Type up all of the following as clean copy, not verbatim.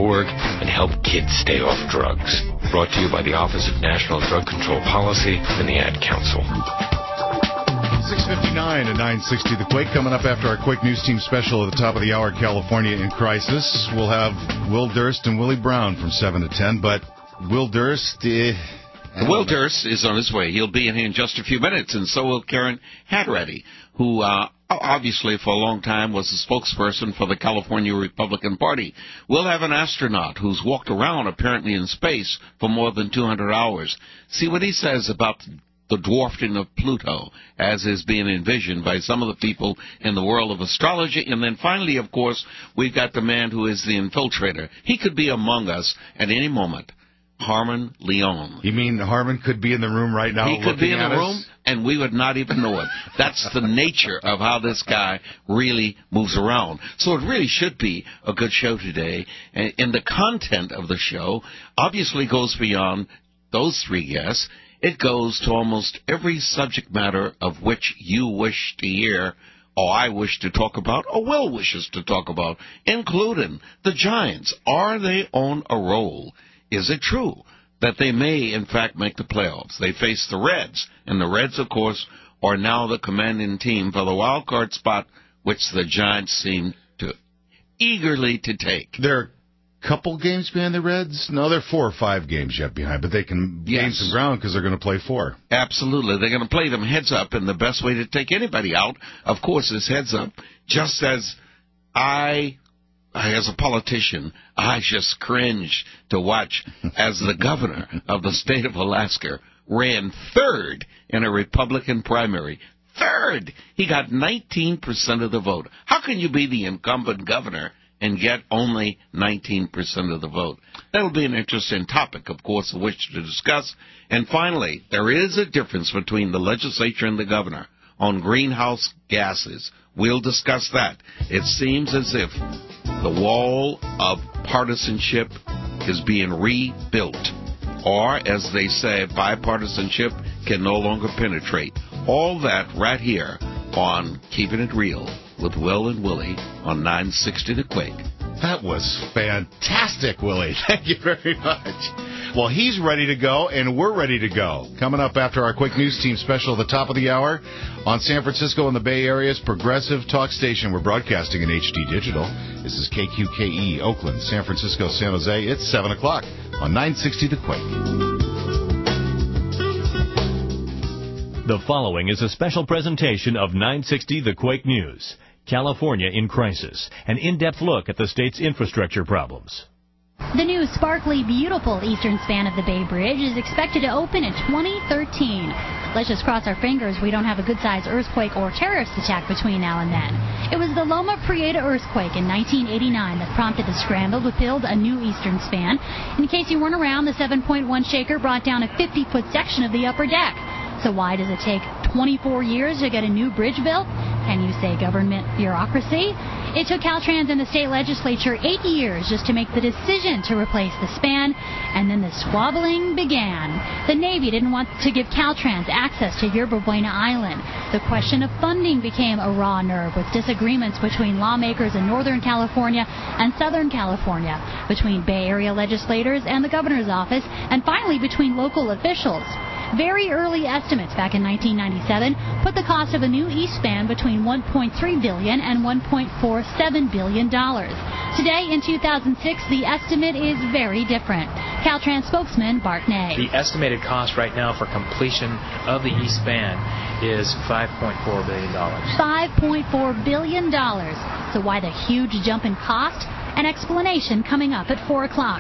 NCDC.org and help kids stay off drugs. Brought to you by the Office of National Drug Control Policy and the Ad Council. 6:59 and 960 The Quake. Coming up after our Quake News Team special at the top of the hour, California in Crisis. We'll have Will Durst and Willie Brown from 7 to 10, but Will Durst... Will Durst is on his way. He'll be in here in just a few minutes, and so will Karen Hadratty, who obviously for a long time was the spokesperson for the California Republican Party. We'll have an astronaut who's walked around apparently in space for more than 200 hours. See what he says about the dwarfing of Pluto, as is being envisioned by some of the people in the world of astrology. And then finally, of course, we've got the man who is the infiltrator. He could be among us at any moment. Harmon Leon. You mean Harmon could be in the room right now? He could be in the room, and we would not even know it. That's the nature of how this guy really moves around. So it really should be a good show today. And the content of the show obviously goes beyond those three guests. It goes to almost every subject matter of which you wish to hear, or I wish to talk about, or Will wishes to talk about, including the Giants. Are they on a roll? Is it true that they may, in fact, make the playoffs? They face the Reds, and the Reds, of course, are now the commanding team for the wild card spot, which the Giants seem to eagerly to take. They're a couple games behind the Reds? No, they're 4 or 5 games yet behind, but they can gain some ground because they're going to play 4. Absolutely. They're going to play them heads up, and the best way to take anybody out, of course, is heads up. Just as as a politician, I just cringe to watch as the governor of the state of Alaska ran third in a Republican primary. Third! He got 19% of the vote. How can you be the incumbent governor and get only 19% of the vote? That'll be an interesting topic, of course, of which to discuss. And finally, there is a difference between the legislature and the governor on greenhouse gases. We'll discuss that. It seems as if the wall of partisanship is being rebuilt, or, as they say, bipartisanship can no longer penetrate. All that right here on Keeping It Real with Will and Willie on 960 The Quake. That was fantastic, Willie. Thank you very much. Well, he's ready to go, and we're ready to go. Coming up after our Quick News Team special at the top of the hour on San Francisco and the Bay Area's progressive talk station. We're broadcasting in HD Digital. This is KQKE, Oakland, San Francisco, San Jose. It's 7 o'clock on 960 The Quake. The following is a special presentation of 960 The Quake News. California in Crisis, an in-depth look at the state's infrastructure problems. The new sparkly, beautiful eastern span of the Bay Bridge is expected to open in 2013. Let's just cross our fingers we don't have a good-sized earthquake or terrorist attack between now and then. It was the Loma Prieta earthquake in 1989 that prompted the scramble to build a new eastern span. In case you weren't around, the 7.1 shaker brought down a 50-foot section of the upper deck. So why does it take 24 years to get a new bridge built? Can you say government bureaucracy? It took Caltrans and the state legislature 8 years just to make the decision to replace the span, and then the squabbling began. The Navy didn't want to give Caltrans access to Yerba Buena Island. The question of funding became a raw nerve, with disagreements between lawmakers in Northern California and Southern California, between Bay Area legislators and the governor's office, and finally between local officials. Very early estimates back in 1997 put the cost of a new east span between $1.3 billion and $1.47 billion. Today, in 2006, the estimate is very different. Caltrans spokesman Bart Ney. The estimated cost right now for completion of the east span is $5.4 billion. $5.4 billion. So why the huge jump in cost? An explanation coming up at 4 o'clock.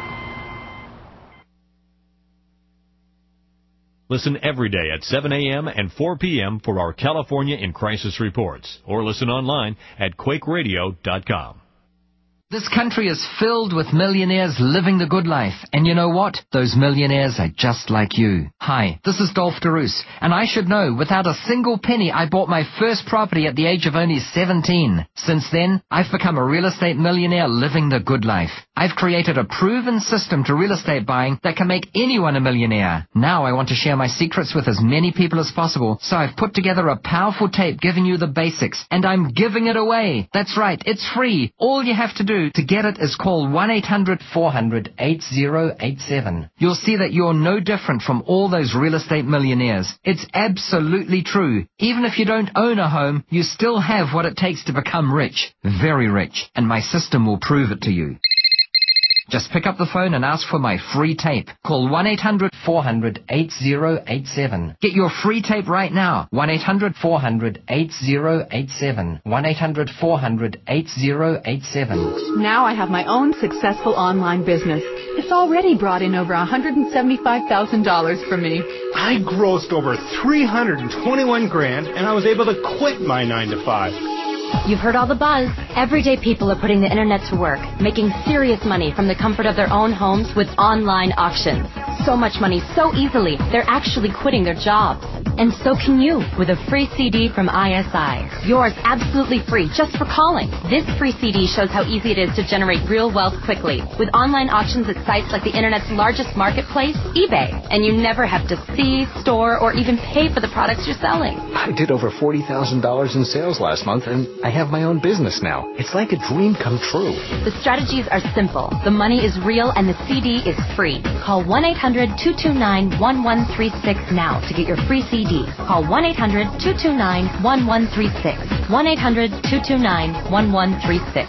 Listen every day at 7 a.m. and 4 p.m. for our California in Crisis reports, or listen online at quakeradio.com. This country is filled with millionaires living the good life. And you know what? Those millionaires are just like you. Hi, this is Dolph DeRoos, and I should know, without a single penny, I bought my first property at the age of only 17. Since then, I've become a real estate millionaire living the good life. I've created a proven system to real estate buying that can make anyone a millionaire. Now I want to share my secrets with as many people as possible, so I've put together a powerful tape giving you the basics, and I'm giving it away. That's right, it's free. All you have to do do to get it is call 1-800-400-8087. You'll see that you're no different from all those real estate millionaires. It's absolutely true. Even if you don't own a home, you still have what it takes to become rich. Very rich. And my system will prove it to you. Just pick up the phone and ask for my free tape. Call 1-800-400-8087. Get your free tape right now. 1-800-400-8087. 1-800-400-8087. Now I have my own successful online business. It's already brought in over $175,000 for me. I grossed over $321,000, and I was able to quit my 9-to-5. You've heard all the buzz. Everyday people are putting the internet to work, making serious money from the comfort of their own homes with online auctions. So much money so easily, they're actually quitting their jobs. And so can you with a free CD from ISI. Yours absolutely free just for calling. This free CD shows how easy it is to generate real wealth quickly with online auctions at sites like the internet's largest marketplace, eBay. And you never have to see, store, or even pay for the products you're selling. I did over $40,000 in sales last month, and I have my own business now. It's like a dream come true. The strategies are simple. The money is real and the CD is free. Call 1-800-229-1136 now to get your free CD. Call 1-800-229-1136. 1-800-229-1136.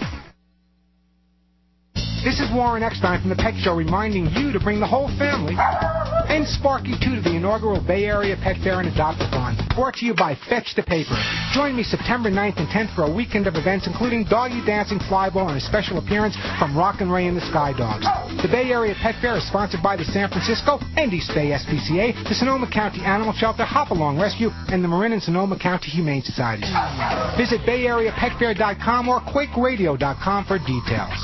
This is Warren Eckstein from The Pet Show reminding you to bring the whole family and Sparky too to the inaugural Bay Area Pet Fair and Adopt-a-thon, brought to you by Fetch the Paper. Join me September 9th and 10th for a weekend of events including Doggy Dancing, Flyball, and a special appearance from Rock and Ray and the Sky Dogs. The Bay Area Pet Fair is sponsored by the San Francisco and East Bay SPCA, the Sonoma County Animal Shelter, Hopalong Rescue, and the Marin and Sonoma County Humane Society. Visit BayAreaPetFair.com or QuakeRadio.com for details.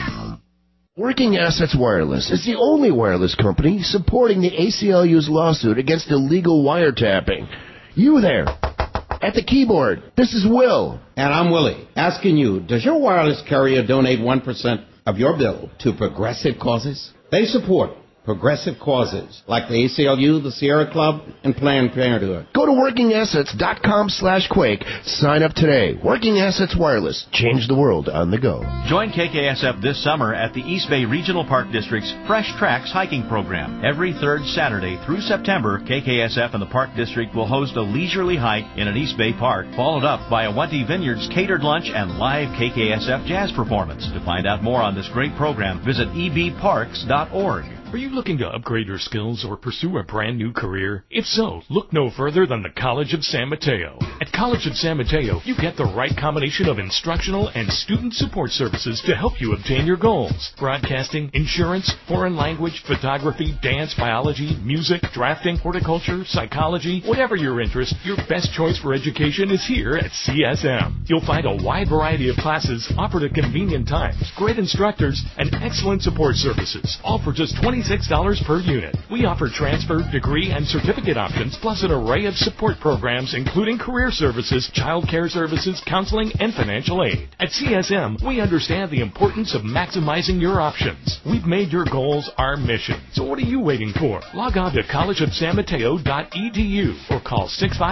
Working Assets Wireless is the only wireless company supporting the ACLU's lawsuit against illegal wiretapping. You there, at the keyboard, this is Will. And I'm Willie, asking you, does your wireless carrier donate 1% of your bill to progressive causes? They support progressive causes like the ACLU, the Sierra Club, and Planned Parenthood. Go to workingassets.com/Quake. Sign up today. Working Assets Wireless. Change the world on the go. Join KKSF this summer at the East Bay Regional Park District's Fresh Tracks hiking program. Every third Saturday through September, KKSF and the Park District will host a leisurely hike in an East Bay park, followed up by a Wente Vineyards catered lunch and live KKSF jazz performance. To find out more on this great program, visit ebparks.org. Are you looking to upgrade your skills or pursue a brand new career? If so, look no further than the College of San Mateo. At College of San Mateo, you get the right combination of instructional and student support services to help you obtain your goals. Broadcasting, insurance, foreign language, photography, dance, biology, music, drafting, horticulture, psychology, whatever your interest, your best choice for education is here at CSM. You'll find a wide variety of classes offered at convenient times, great instructors, and excellent support services, all for just $26 per unit. We offer transfer, degree, and certificate options, plus an array of support programs, including career services, child care services, counseling, and financial aid. At CSM, we understand the importance of maximizing your options. We've made your goals our mission. So what are you waiting for? Log on to collegeofsanmateo.edu or call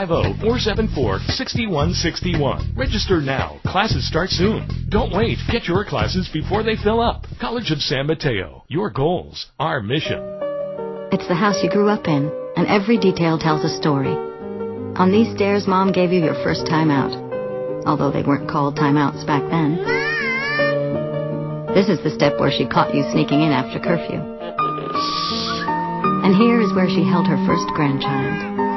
650-474-6161. Register now. Classes start soon. Don't wait. Get your classes before they fill up. College of San Mateo. Your goals, our mission. It's the house you grew up in, and every detail tells a story. On these stairs, Mom gave you your first time out, although they weren't called timeouts back then. This is the step where she caught you sneaking in after curfew. And here is where she held her first grandchild.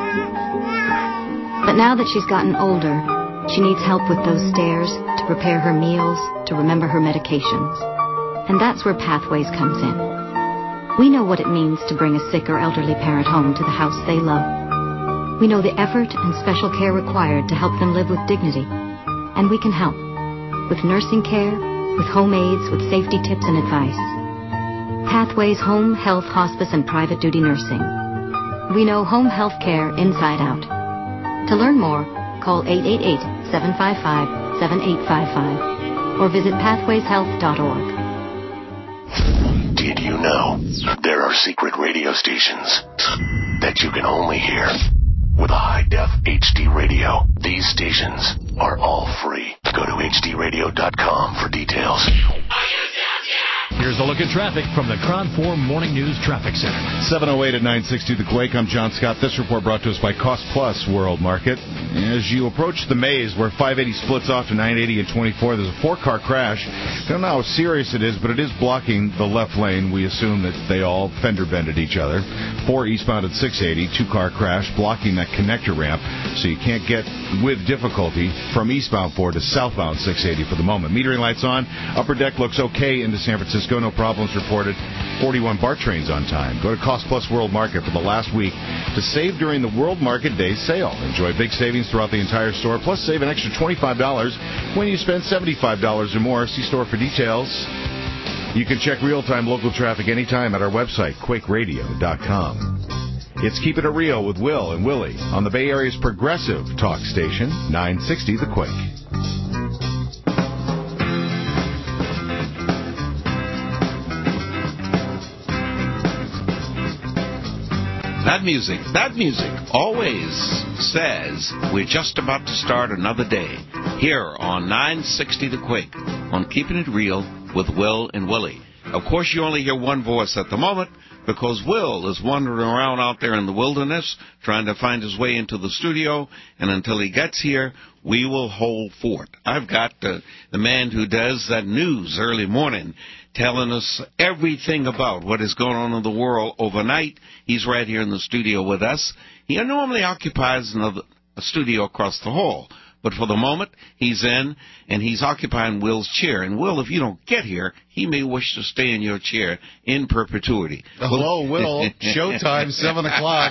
But now that she's gotten older, she needs help with those stairs, to prepare her meals, to remember her medications. And that's where Pathways comes in. We know what it means to bring a sick or elderly parent home to the house they love. We know the effort and special care required to help them live with dignity. And we can help. With nursing care, with home aides, with safety tips and advice. Pathways Home, Health, Hospice, and Private Duty Nursing. We know home health care inside out. To learn more, call 888-755-7855 or visit pathwayshealth.org. Did you know there are secret radio stations that you can only hear with a high-def HD radio? These stations are all free. Go to hdradio.com for details. Here's a look at traffic from the KRON 4 Morning News Traffic Center. 7:08 at 960 The Quake. I'm John Scott. This report brought to us by Cost Plus World Market. As you approach the maze where 580 splits off to 980 and 24, there's a 4-car crash. Don't know how serious it is, but it is blocking the left lane. We assume that they all fender bended each other. 4 eastbound at 680, 2-car crash blocking that connector ramp, so you can't get with difficulty from eastbound 4 to southbound 680 for the moment. Metering lights on. Upper deck looks okay into San Francisco. No problems reported. 41 BART trains on time. Go to Cost Plus World Market for the last week to save during the World Market Day sale. Enjoy big savings throughout the entire store, plus save an extra $25 when you spend $75 or more. See store for details. You can check real-time local traffic anytime at our website, quakeradio.com. It's Keeping It Real with Will and Willie on the Bay Area's progressive talk station, 960 The Quake. That music always says we're just about to start another day here on 960 The Quake on Keeping It Real with Will and Willie. Of course, you only hear one voice at the moment because Will is wandering around out there in the wilderness trying to find his way into the studio, and until he gets here, we will hold fort. I've got the man who does that news early morning telling us everything about what is going on in the world overnight. He's right here in the studio with us. He normally occupies a studio across the hall, but for the moment, he's in, and he's occupying Will's chair. And, Will, if you don't get here, he may wish to stay in your chair in perpetuity. Hello, Will. Showtime, 7 o'clock.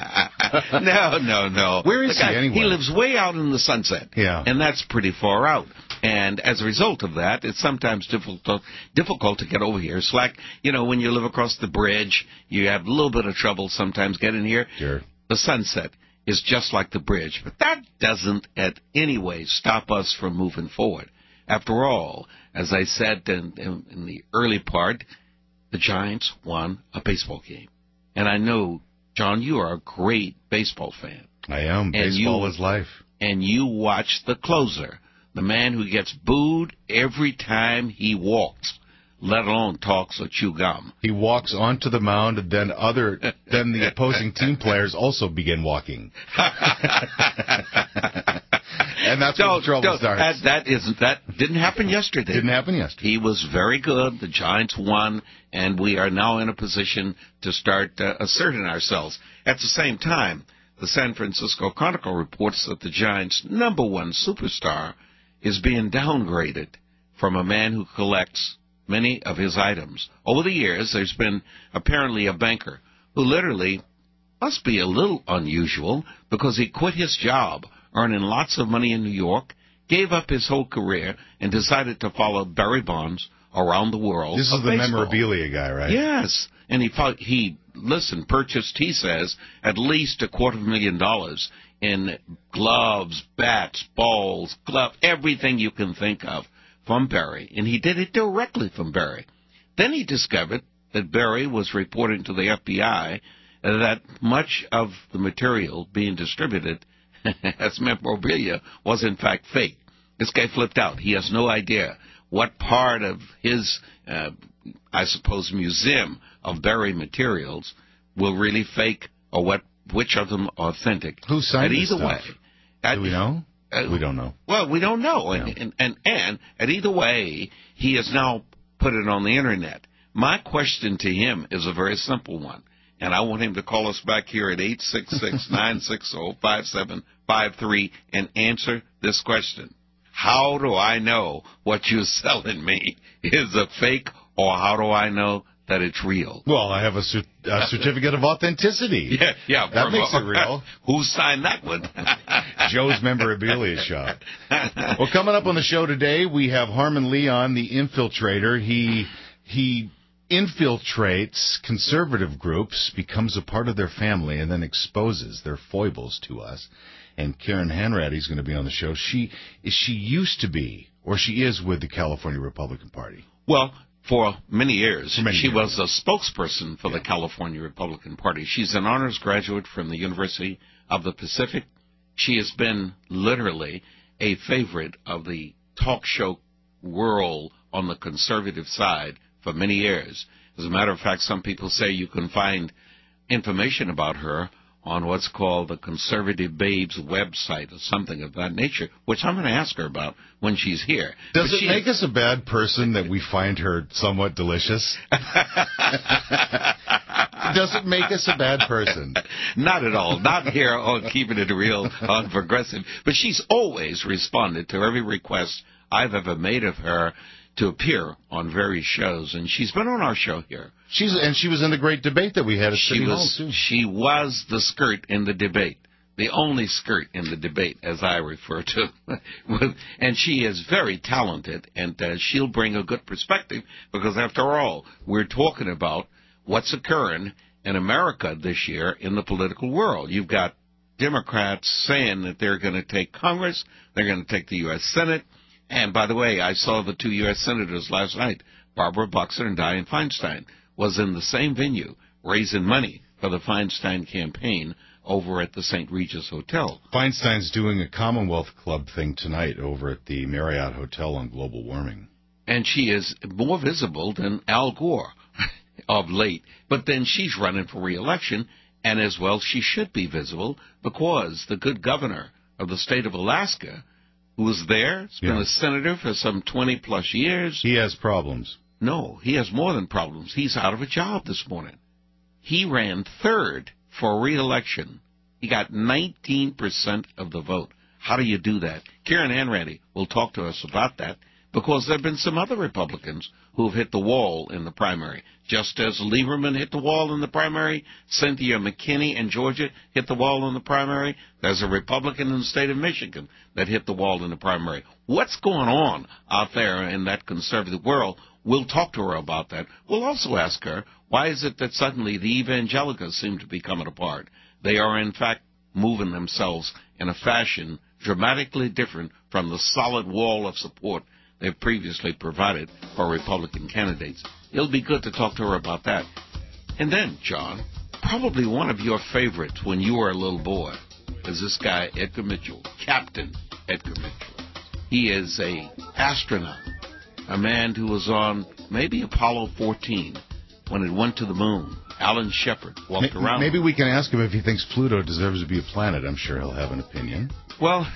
No. Where is he anyway? He lives way out in the sunset. Yeah. And that's pretty far out. And as a result of that, it's sometimes difficult to get over here. It's like, when you live across the bridge, you have a little bit of trouble sometimes getting here. Sure. The sunset is just like the bridge. But that doesn't at any way stop us from moving forward. After all, as I said in the early part, the Giants won a baseball game. And I know, John, you are a great baseball fan. I am. Baseball is life. And you watch the closer, the man who gets booed every time he walks, let alone talks or chew gum. He walks onto the mound, and then the opposing team players also begin walking. And that's where the trouble starts. That didn't happen yesterday. Didn't happen yesterday. He was very good. The Giants won, and we are now in a position to start asserting ourselves. At the same time, the San Francisco Chronicle reports that the Giants' number one superstar is being downgraded from a man who collects many of his items. Over the years, there's been apparently a banker who literally must be a little unusual because he quit his job, earning lots of money in New York, gave up his whole career, and decided to follow Barry Bonds around the world. This is the memorabilia guy, right? Yes. And he purchased, he says, at least $250,000 in gloves, bats, balls, everything you can think of from Barry. And he did it directly from Barry. Then he discovered that Barry was reporting to the FBI that much of the material being distributed as memorabilia was in fact fake. This guy flipped out. He has no idea what part of his, museum of Barry materials will really fake or which of them are authentic. Who signed this stuff? Way, do we know? We don't know. Well, we don't know. Yeah. And at either way, he has now put it on the Internet. My question to him is a very simple one, and I want him to call us back here at 866-960-5753 and answer this question. How do I know what you're selling me is a fake, or how do I know that it's real? Well, I have a certificate of authenticity. Yeah. That makes it real. Who signed that one? Joe's Memorabilia Shop. Well, coming up on the show today, we have Harmon Leon, the infiltrator. He infiltrates conservative groups, becomes a part of their family, and then exposes their foibles to us. And Karen Hanratty is going to be on the show. She used to be, or she is, with the California Republican Party. Well, for many years, she was a spokesperson for the California Republican Party. She's an honors graduate from the University of the Pacific. She has been literally a favorite of the talk show world on the conservative side for many years. As a matter of fact, some people say you can find information about her on what's called the Conservative Babes website or something of that nature, which I'm going to ask her about when she's here. Does it make us a bad person that we find her somewhat delicious? Does it make us a bad person? Not at all. Not here on Keeping It Real on Progressive. But she's always responded to every request I've ever made of her to appear on various shows, and she's been on our show here. She was in the great debate that we had at City Hall, too. She was the skirt in the debate, the only skirt in the debate, as I refer to. And she is very talented, and she'll bring a good perspective, because after all, we're talking about what's occurring in America this year in the political world. You've got Democrats saying that they're going to take Congress, they're going to take the U.S. Senate. And, by the way, I saw the 2 U.S. senators last night, Barbara Boxer and Dianne Feinstein, was in the same venue raising money for the Feinstein campaign over at the St. Regis Hotel. Feinstein's doing a Commonwealth Club thing tonight over at the Marriott Hotel on global warming. And she is more visible than Al Gore of late. But then she's running for re-election, and as well she should be visible, because the good governor of the state of Alaska, who was there, has been a senator for some 20-plus years. He has problems. No, he has more than problems. He's out of a job this morning. He ran third for re-election. He got 19% of the vote. How do you do that? Karen Hanratty will talk to us about that, because there have been some other Republicans who have hit the wall in the primary. Just as Lieberman hit the wall in the primary, Cynthia McKinney in Georgia hit the wall in the primary, there's a Republican in the state of Michigan that hit the wall in the primary. What's going on out there in that conservative world? We'll talk to her about that. We'll also ask her, why is it that suddenly the evangelicals seem to be coming apart? They are, in fact, moving themselves in a fashion dramatically different from the solid wall of support they've previously provided for Republican candidates. It'll be good to talk to her about that. And then, John, probably one of your favorites when you were a little boy is this guy, Edgar Mitchell, Captain Edgar Mitchell. He is a astronaut, a man who was on maybe Apollo 14 when it went to the moon. Alan Shepard walked around. Maybe we can ask him if he thinks Pluto deserves to be a planet. I'm sure he'll have an opinion. Well,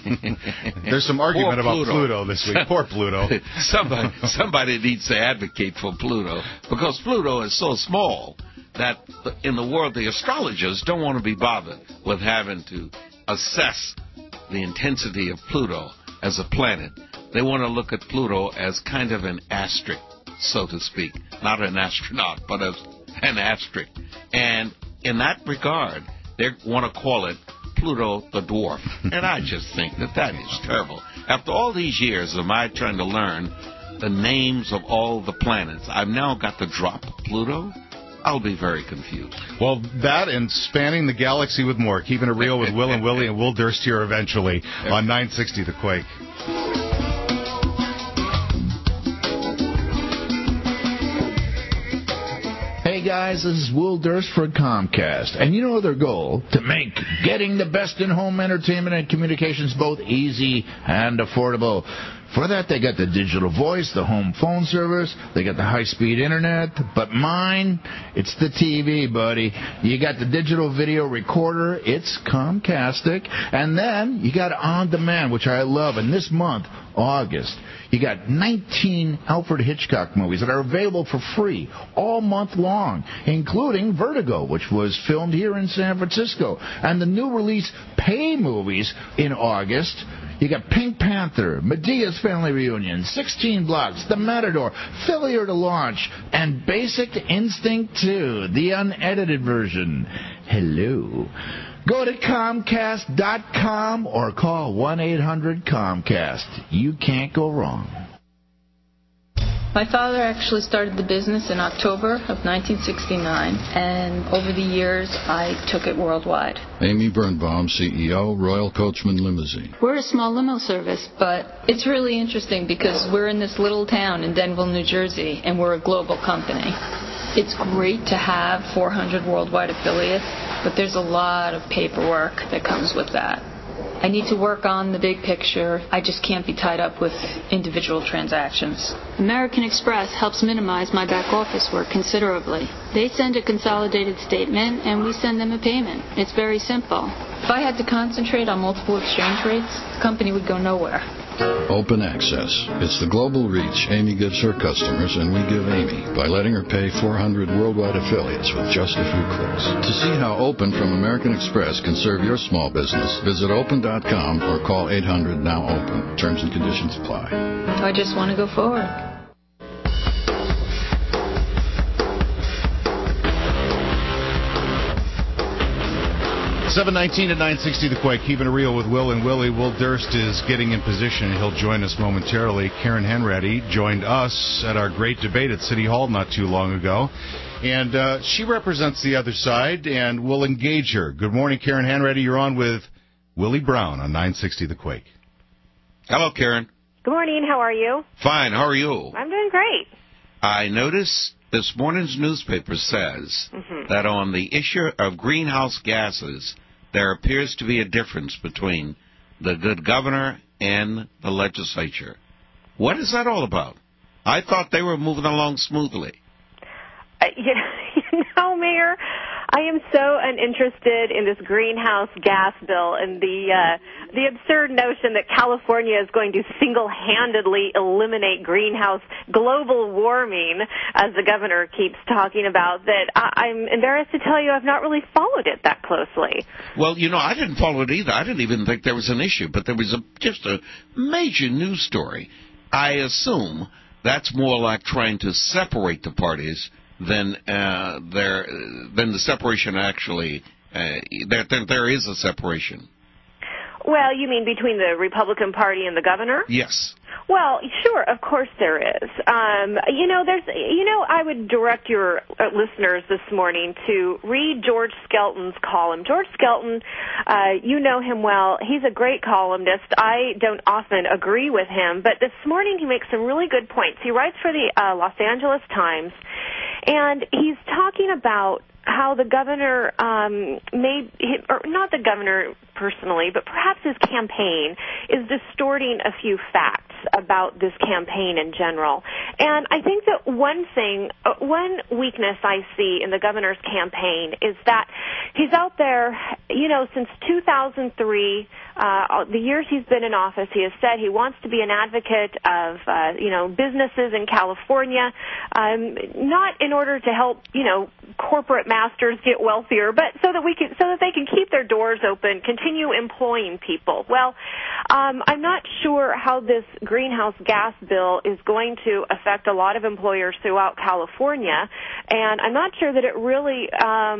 there's some argument about Pluto this week. Poor Pluto. Somebody needs to advocate for Pluto, because Pluto is so small that in the world the astrologers don't want to be bothered with having to assess the intensity of Pluto as a planet. They want to look at Pluto as kind of an asterisk, so to speak. Not an astronaut, but as an asterisk. And in that regard, they want to call it Pluto the Dwarf. And I just think that is terrible. After all these years of my trying to learn the names of all the planets, I've now got to drop Pluto? I'll be very confused. Well, that and spanning the galaxy with more. Keeping it real with Will and Willie, and Will Durst here eventually on 960 The Quake. Hey guys, this is Will Durst for Comcast, and you know their goal? To make getting the best in-home entertainment and communications both easy and affordable. For that, they got the digital voice, the home phone service, they got the high-speed internet, but mine, it's the TV, buddy. You got the digital video recorder, it's Comcastic, and then you got on-demand, which I love, and this month, August, you got 19 Alfred Hitchcock movies that are available for free all month long, including Vertigo, which was filmed here in San Francisco, and the new release Pay movies in August. You got Pink Panther, Medea's Family Reunion, 16 Blocks, The Matador, Failure to Launch, and Basic Instinct 2, the unedited version. Hello. Go to Comcast.com or call 1-800-COMCAST. You can't go wrong. My father actually started the business in October of 1969, and over the years, I took it worldwide. Amy Birnbaum, CEO, Royal Coachman Limousine. We're a small limo service, but it's really interesting because we're in this little town in Denville, New Jersey, and we're a global company. It's great to have 400 worldwide affiliates, but there's a lot of paperwork that comes with that. I need to work on the big picture. I just can't be tied up with individual transactions. American Express helps minimize my back office work considerably. They send a consolidated statement and we send them a payment. It's very simple. If I had to concentrate on multiple exchange rates, the company would go nowhere. Open Access. It's the global reach Amy gives her customers, and we give Amy by letting her pay 400 worldwide affiliates with just a few clicks. To see how Open from American Express can serve your small business, visit open.com or call 800-NOW-OPEN. Terms and conditions apply. I just want to go forward. 7:19 at 960 The Quake. Keeping it real with Will and Willie. Will Durst is getting in position. He'll join us momentarily. Karen Hanratty joined us at our great debate at City Hall not too long ago. And she represents the other side, and we'll engage her. Good morning, Karen Hanratty. You're on with Willie Brown on 960 The Quake. Hello, Karen. Good morning. How are you? Fine. How are you? I'm doing great. I noticed this morning's newspaper says that on the issue of greenhouse gases, there appears to be a difference between the good governor and the legislature. What is that all about? I thought they were moving along smoothly. You know, Mayor, I am so uninterested in this greenhouse gas bill and the absurd notion that California is going to single-handedly eliminate greenhouse global warming, as the governor keeps talking about, that I'm embarrassed to tell you I've not really followed it that closely. Well, you know, I didn't follow it either. I didn't even think there was an issue, but there was just a major news story. I assume that's more like trying to separate the parties than the separation actually, there is a separation. Well, you mean between the Republican Party and the governor? Yes. Well, sure, of course there is. I would direct your listeners this morning to read George Skelton's column. George Skelton, you know him well. He's a great columnist. I don't often agree with him, but this morning he makes some really good points. He writes for the Los Angeles Times, and he's talking about how the governor or not the governor personally, but perhaps his campaign is distorting a few facts about this campaign in general. And I think that one weakness I see in the governor's campaign is that he's out there, since 2003, the years he's been in office, he has said he wants to be an advocate of, businesses in California, not in order to help, corporate masters get wealthier, but so that they can keep their doors open, continue employing people. Well, I'm not sure how this greenhouse gas bill is going to affect a lot of employers throughout California, and I'm not sure that it really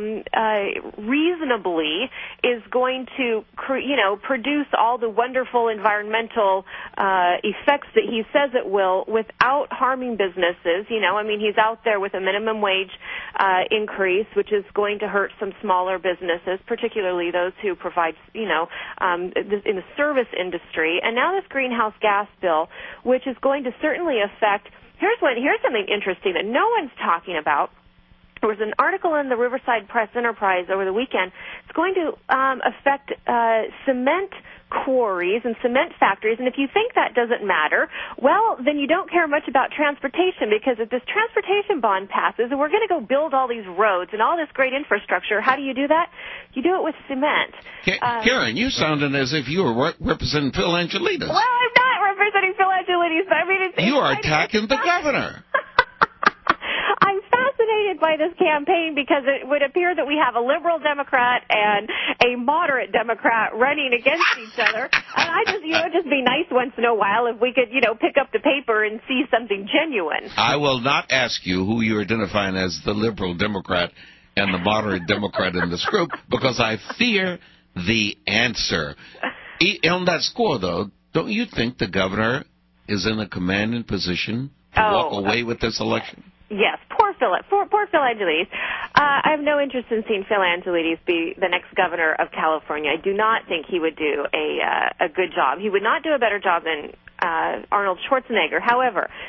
reasonably is going to produce all the wonderful environmental effects that he says it will without harming businesses. He's out there with a minimum wage increase, which is going to hurt some smaller businesses, particularly those who provide, in the service industry. And now this greenhouse gas bill, which is going to certainly affect. Here's something interesting that no one's talking about. There was an article in the Riverside Press Enterprise over the weekend. It's going to affect cement quarries and cement factories. And if you think that doesn't matter, well, then you don't care much about transportation, because if this transportation bond passes and we're going to go build all these roads and all this great infrastructure, how do you do that? You do it with cement. Karen, you sounded as if you were representing Phil Angelides. Well, I'm not representing Phil Angelides, but you are attacking the governor. I'm fascinated by this campaign because it would appear that we have a liberal Democrat and a moderate Democrat running against each other. And I just, it'd just be nice once in a while if we could, pick up the paper and see something genuine. I will not ask you who you're identifying as the liberal Democrat and the moderate Democrat in this group, because I fear the answer. On that score, though, don't you think the governor is in a commanding position to walk away with this election? Yes, poor Phil Angelides. I have no interest in seeing Phil Angelides be the next governor of California. I do not think he would do a good job. He would not do a better job than Arnold Schwarzenegger. However,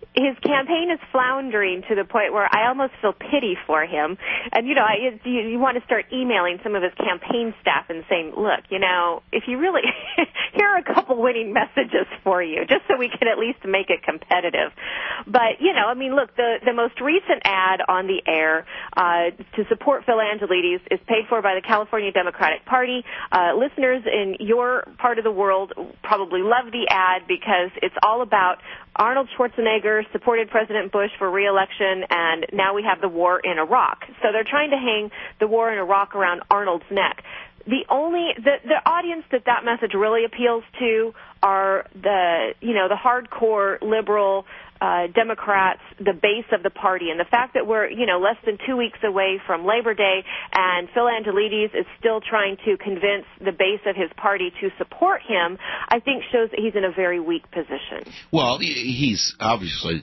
his campaign is floundering to the point where I almost feel pity for him. And, you want to start emailing some of his campaign staff and saying, look, if you really, here are a couple winning messages for you, just so we can at least make it competitive. But, look, the most recent ad on the air to support Phil Angelides is paid for by the California Democratic Party. Listeners in your part of the world probably love the ad because it's all about Arnold Schwarzenegger supported President Bush for re-election, and now we have the war in Iraq. So they're trying to hang the war in Iraq around Arnold's neck. The audience that message really appeals to are the hardcore liberal Democrats, the base of the party, and the fact that we're less than 2 weeks away from Labor Day, and Phil Angelides is still trying to convince the base of his party to support him, I think shows that he's in a very weak position. Well, he's obviously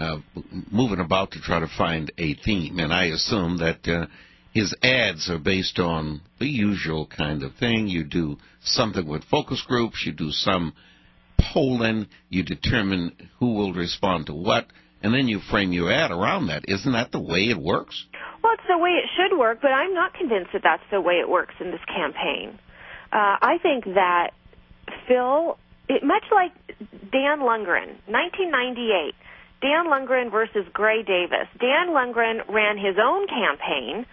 moving about to try to find a theme, and I assume that his ads are based on the usual kind of thing. You do something with focus groups, you do some polling, you determine who will respond to what, and then you frame your ad around that. Isn't that the way it works? Well, it's the way it should work, but I'm not convinced that that's the way it works in this campaign. I think that Phil, much like Dan Lundgren, 1998, Dan Lundgren versus Gray Davis. Dan Lundgren ran his own campaign.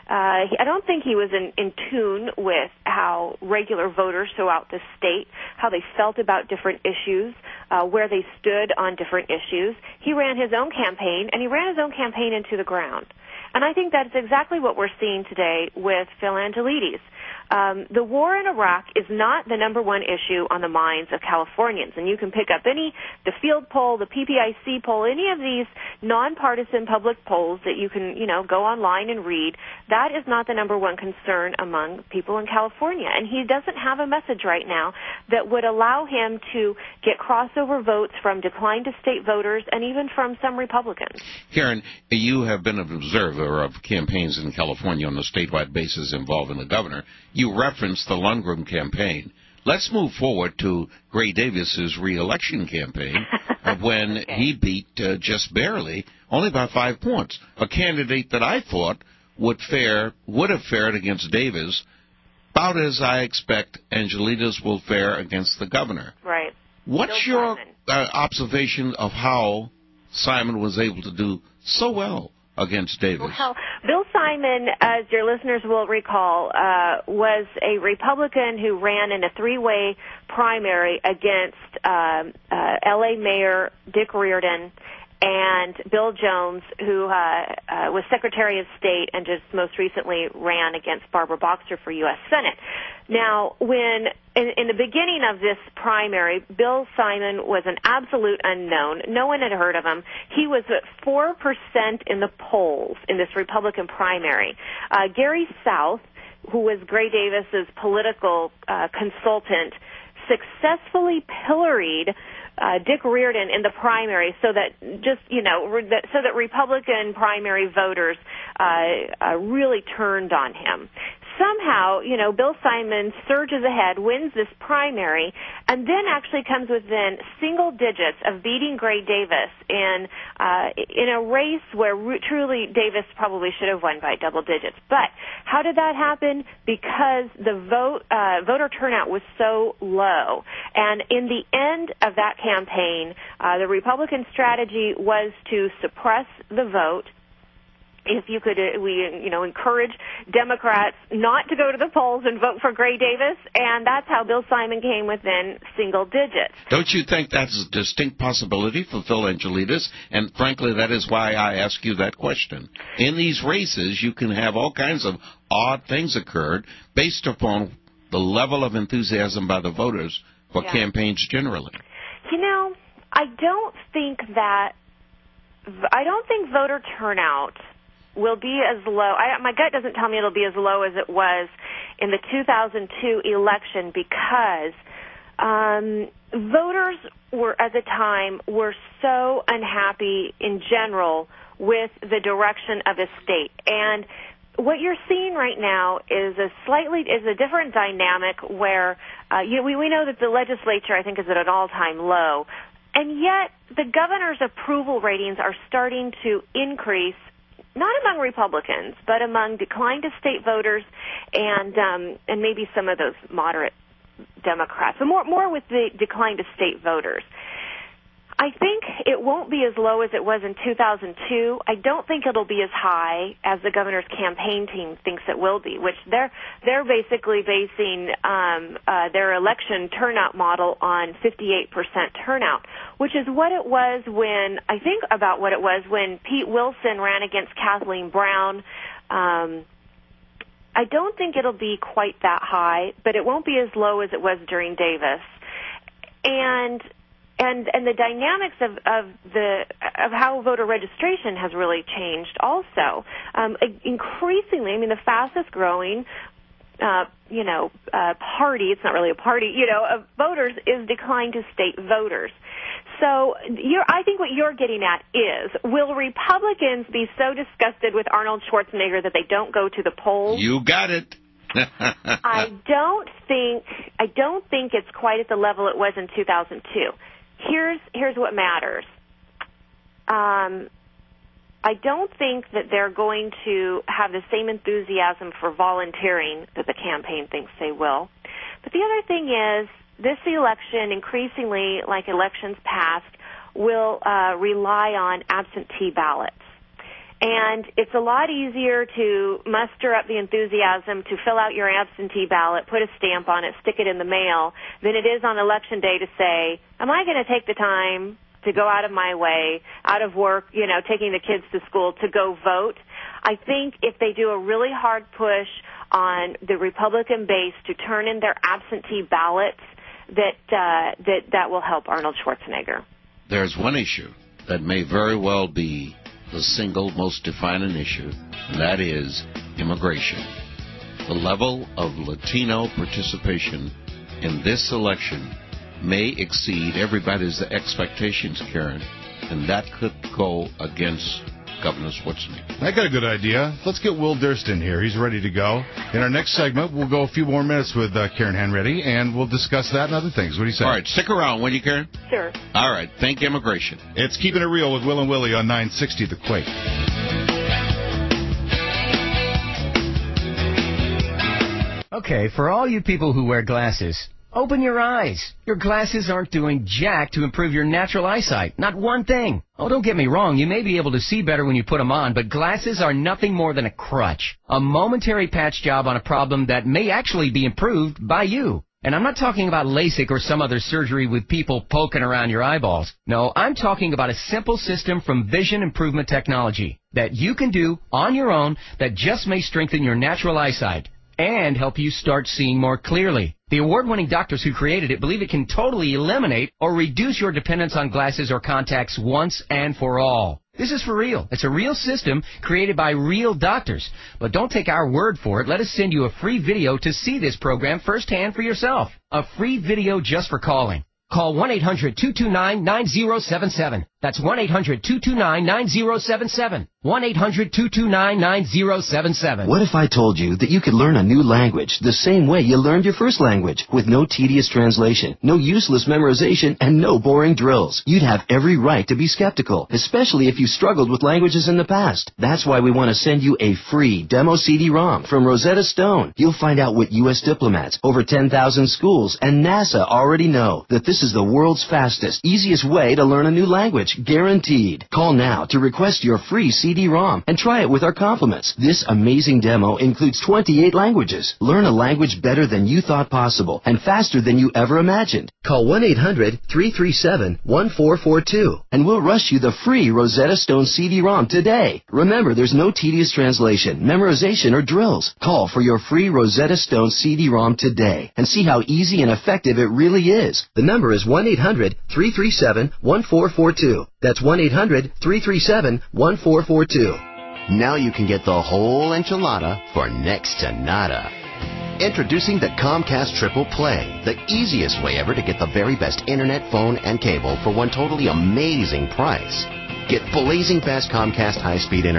I don't think he was in tune with how regular voters throughout the state, how they felt about different issues, where they stood on different issues. He ran his own campaign, and he ran his own campaign into the ground. And I think that's exactly what we're seeing today with Phil Angelides. The war in Iraq is not the number one issue on the minds of Californians. And you can pick up the field poll, the PPIC poll, any of these nonpartisan public polls that you can, go online and read. That is not the number one concern among people in California. And he doesn't have a message right now that would allow him to get crossover votes from declined to state voters and even from some Republicans. Karen, you have been an observer of campaigns in California on a statewide basis involving the governor. You referenced the Lundgren campaign. Let's move forward to Gray Davis's re-election campaign when he beat just barely, only by 5 points, a candidate that I thought would have fared against Davis about as I expect Angelides will fare against the governor. Right. What's your observation of how Simon was able to do so well against Davis? Well, Bill Simon, as your listeners will recall, was a Republican who ran in a three-way primary against L.A. Mayor Dick Riordan and Bill Jones, who was Secretary of State and just most recently ran against Barbara Boxer for U.S. Senate. Now, when in the beginning of this primary, Bill Simon was an absolute unknown. No one had heard of him. He was at 4% in the polls in this Republican primary. Gary South, who was Gray Davis's political consultant, successfully pilloried Dick Riordan in the primary so that so that Republican primary voters really turned on him. Somehow, Bill Simon surges ahead, wins this primary, and then actually comes within single digits of beating Gray Davis in a race where truly Davis probably should have won by double digits. But how did that happen? Because the voter turnout was so low. And in the end of that campaign, the Republican strategy was to suppress the vote. If you could, we encourage Democrats not to go to the polls and vote for Gray Davis, and that's how Bill Simon came within single digits. Don't you think that's a distinct possibility for Phil Angelides? And frankly, that is why I ask you that question. In these races, you can have all kinds of odd things occurred based upon the level of enthusiasm by the voters for campaigns generally. I don't think voter turnout will be as low. My gut doesn't tell me it'll be as low as it was in the 2002 election because voters at the time were so unhappy in general with the direction of the state. And what you're seeing right now is a different dynamic where we know that the legislature, I think, is at an all-time low. And yet the governor's approval ratings are starting to increase, not among Republicans, but among declined-to-state voters and maybe some of those moderate Democrats, but more with the declined-to-state voters. I think it won't be as low as it was in 2002. I don't think it'll be as high as the governor's campaign team thinks it will be, which they're basically basing their election turnout model on 58% turnout, which is what it was when, I think about what it was when Pete Wilson ran against Kathleen Brown. I don't think it'll be quite that high, but it won't be as low as it was during Davis. And the dynamics of how voter registration has really changed also. Increasingly, I mean, the fastest growing party, it's not really a party, of voters is declined to state voters. So I think what you're getting at is, will Republicans be so disgusted with Arnold Schwarzenegger that they don't go to the polls? You got it. I don't think it's quite at the level it was in 2002. Here's what matters. I don't think that they're going to have the same enthusiasm for volunteering that the campaign thinks they will. But the other thing is, this election, increasingly, like elections past, will rely on absentee ballots. And it's a lot easier to muster up the enthusiasm to fill out your absentee ballot, put a stamp on it, stick it in the mail, than it is on Election Day to say, am I going to take the time to go out of my way, out of work, taking the kids to school to go vote? I think if they do a really hard push on the Republican base to turn in their absentee ballots, that will help Arnold Schwarzenegger. There's one issue that may very well be the single most defining issue, and that is immigration. The level of Latino participation in this election may exceed everybody's expectations, Karen, and that could go against Governor Schwarzenegger. I got a good idea. Let's get Will Durst in here. He's ready to go. In our next segment, we'll go a few more minutes with Karen Hanratty, and we'll discuss that and other things. What do you say? All right, stick around, will you, Karen? Sure. All right, think immigration. It's Keeping It Real with Will and Willie on 960 The Quake. Okay, for all you people who wear glasses, open your eyes. Your glasses aren't doing jack to improve your natural eyesight. Not one thing. Oh, don't get me wrong. You may be able to see better when you put them on, but glasses are nothing more than a crutch. A momentary patch job on a problem that may actually be improved by you. And I'm not talking about LASIK or some other surgery with people poking around your eyeballs. No, I'm talking about a simple system from Vision Improvement Technology that you can do on your own that just may strengthen your natural eyesight and help you start seeing more clearly. The award-winning doctors who created it believe it can totally eliminate or reduce your dependence on glasses or contacts once and for all. This is for real. It's a real system created by real doctors. But don't take our word for it. Let us send you a free video to see this program firsthand for yourself. A free video just for calling. Call 1-800-229-9077. That's 1-800-229-9077. 1-800-229-9077. What if I told you that you could learn a new language the same way you learned your first language, with no tedious translation, no useless memorization, and no boring drills? You'd have every right to be skeptical, especially if you struggled with languages in the past. That's why we want to send you a free demo CD-ROM from Rosetta Stone. You'll find out what U.S. diplomats, over 10,000 schools, and NASA already know, that this is the world's fastest, easiest way to learn a new language, guaranteed. Call now to request your free CD-ROM and try it with our compliments. This amazing demo includes 28 languages. Learn a language better than you thought possible and faster than you ever imagined. Call 1-800-337-1442 and we'll rush you the free Rosetta Stone CD-ROM today. Remember, there's no tedious translation, memorization, or drills. Call for your free Rosetta Stone CD-ROM today and see how easy and effective it really is. The number is 1-800-337-1442. That's 1-800-337-1442. Now you can get the whole enchilada for next to nada. Introducing the Comcast Triple Play, the easiest way ever to get the very best internet, phone, and cable for one totally amazing price. Get blazing fast Comcast high-speed internet,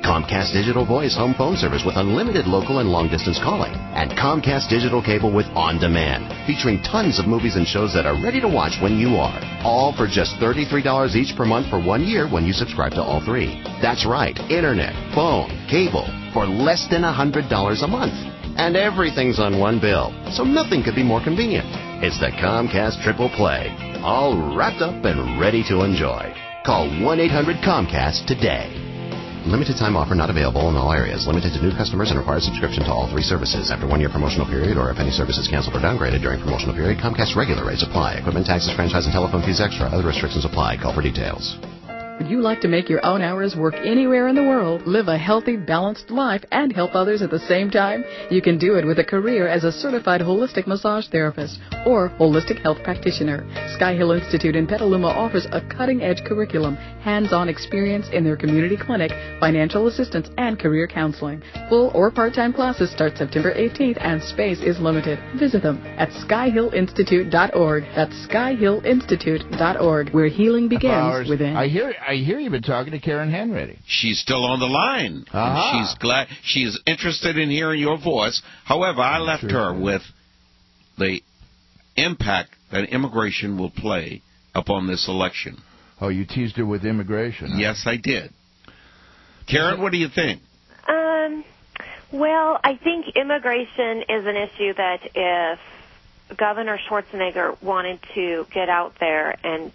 Comcast Digital Voice home phone service with unlimited local and long-distance calling. And Comcast Digital Cable with On Demand, featuring tons of movies and shows that are ready to watch when you are. All for just $33 each per month for 1 year when you subscribe to all three. That's right, internet, phone, cable, for less than $100 a month. And everything's on one bill, so nothing could be more convenient. It's the Comcast Triple Play, all wrapped up and ready to enjoy. Call 1-800-COMCAST today. Limited time offer not available in all areas. Limited to new customers and requires subscription to all three services. After 1 year promotional period or if any service is canceled or downgraded during promotional period, Comcast regular rates apply. Equipment, taxes, franchise, and telephone fees extra. Other restrictions apply. Call for details. Would you like to make your own hours work anywhere in the world, live a healthy, balanced life, and help others at the same time? You can do it with a career as a certified holistic massage therapist or holistic health practitioner. Sky Hill Institute in Petaluma offers a cutting-edge curriculum, hands-on experience in their community clinic, financial assistance, and career counseling. Full or part-time classes start September 18th, and space is limited. Visit them at skyhillinstitute.org. That's skyhillinstitute.org, where healing begins within. I hear you've been talking to Karen Hanratty. She's still on the line. Uh-huh. And she's glad. She is interested in hearing your voice. However, I left her with the impact that immigration will play upon this election. Oh, you teased her with immigration. Huh? Yes, I did. Karen, what do you think? Well, I think immigration is an issue that if Governor Schwarzenegger wanted to get out there and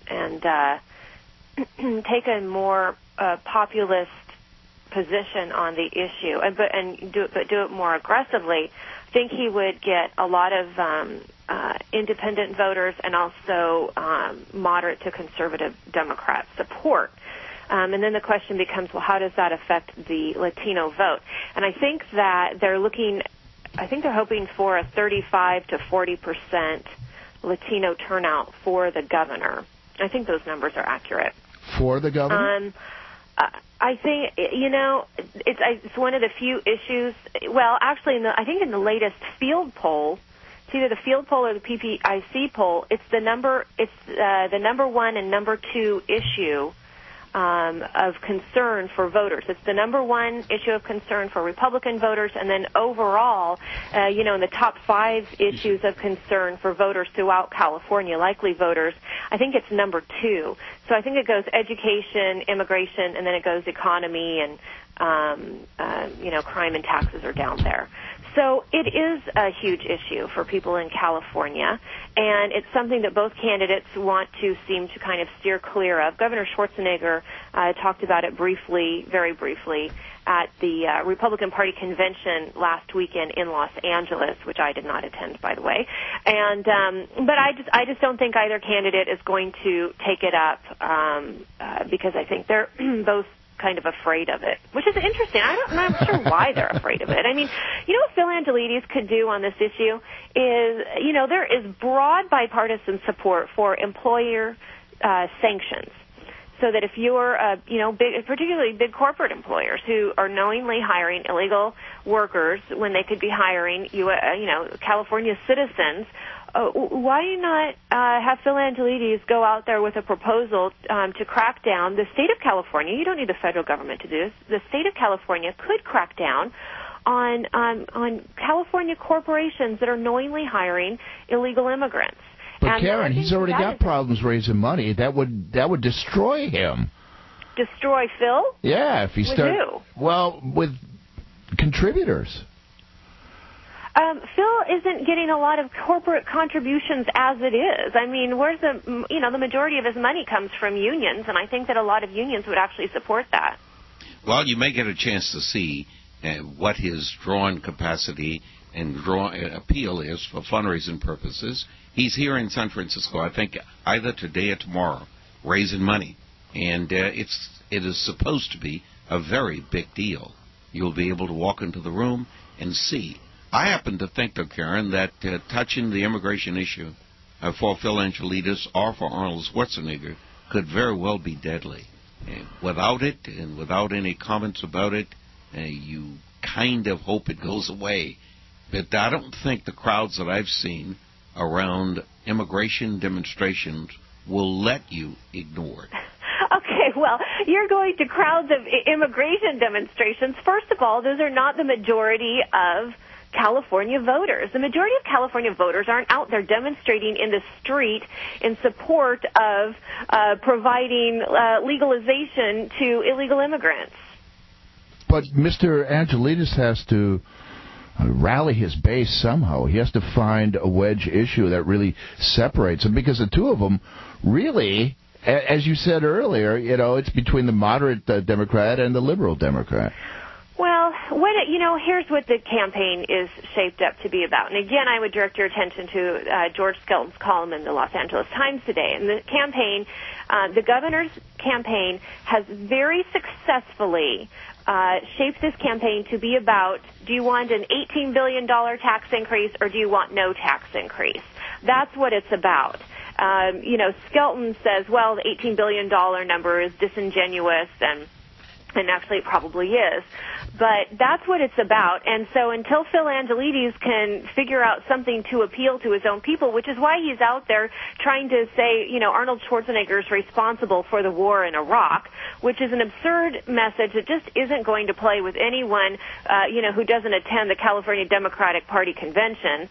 take a more populist position on the issue, but do it more aggressively, I think he would get a lot of independent voters and also moderate to conservative Democrat support. And then the question becomes, well, how does that affect the Latino vote? And I think that they're hoping for a 35 to 40% Latino turnout for the governor. I think those numbers are accurate. For the governor? I think, it's one of the few issues. Well, actually, I think in the latest field poll, it's either the field poll or the PPIC poll, it's the number one and number two issue of concern for voters. It's the number one issue of concern for Republican voters, and then overall, in the top 5 issues of concern for voters throughout California, likely voters, I think it's number 2. So I think it goes education, immigration, and then it goes economy, and crime and taxes are down there. So it is a huge issue for people in California, and it's something that both candidates want to seem to kind of steer clear of. Governor Schwarzenegger talked about it very briefly, at the Republican Party convention last weekend in Los Angeles, which I did not attend, by the way. And but I just don't think either candidate is going to take it up because I think they're both kind of afraid of it, which is interesting. I'm not sure why they're afraid of it. I mean, what Phil Angelides could do on this issue is, there is broad bipartisan support for employer sanctions. So that if you're, particularly big corporate employers who are knowingly hiring illegal workers when they could be hiring, California citizens, why do you not have Phil Angelides go out there with a proposal to crack down? The state of California, you don't need the federal government to do this, the state of California could crack down on California corporations that are knowingly hiring illegal immigrants. But Karen, he's already got problems raising money. That would destroy him. Destroy Phil? Yeah, if he started. With who? Well, with contributors. Phil isn't getting a lot of corporate contributions as it is. I mean, where's the majority of his money comes from unions, and I think that a lot of unions would actually support that. Well, you may get a chance to see what his drawing capacity and appeal is for fundraising purposes. He's here in San Francisco, I think, either today or tomorrow, raising money. And it is supposed to be a very big deal. You'll be able to walk into the room and see. I happen to think, though, Karen, that touching the immigration issue for Phil Angelides or for Arnold Schwarzenegger could very well be deadly. Without it, and without any comments about it, you kind of hope it goes away. But I don't think the crowds that I've seen around immigration demonstrations will let you ignore it. Okay, well, you're going to crowds of immigration demonstrations. First of all, those are not the majority of California voters. The majority of California voters aren't out there demonstrating in the street in support of providing legalization to illegal immigrants. But Mr. Angelides has to rally his base somehow. He has to find a wedge issue that really separates them, because the two of them really, as you said earlier, it's between the moderate Democrat and the liberal Democrat. Well, here's what the campaign is shaped up to be about. And again, I would direct your attention to George Skelton's column in the Los Angeles Times today. And the campaign, the governor's campaign, has very successfully shaped this campaign to be about, do you want an $18 billion tax increase or do you want no tax increase? That's what it's about. Skelton says, well, the $18 billion number is disingenuous, and actually it probably is. But that's what it's about. And so until Phil Angelides can figure out something to appeal to his own people, which is why he's out there trying to say, Arnold Schwarzenegger is responsible for the war in Iraq, which is an absurd message that just isn't going to play with anyone, who doesn't attend the California Democratic Party convention.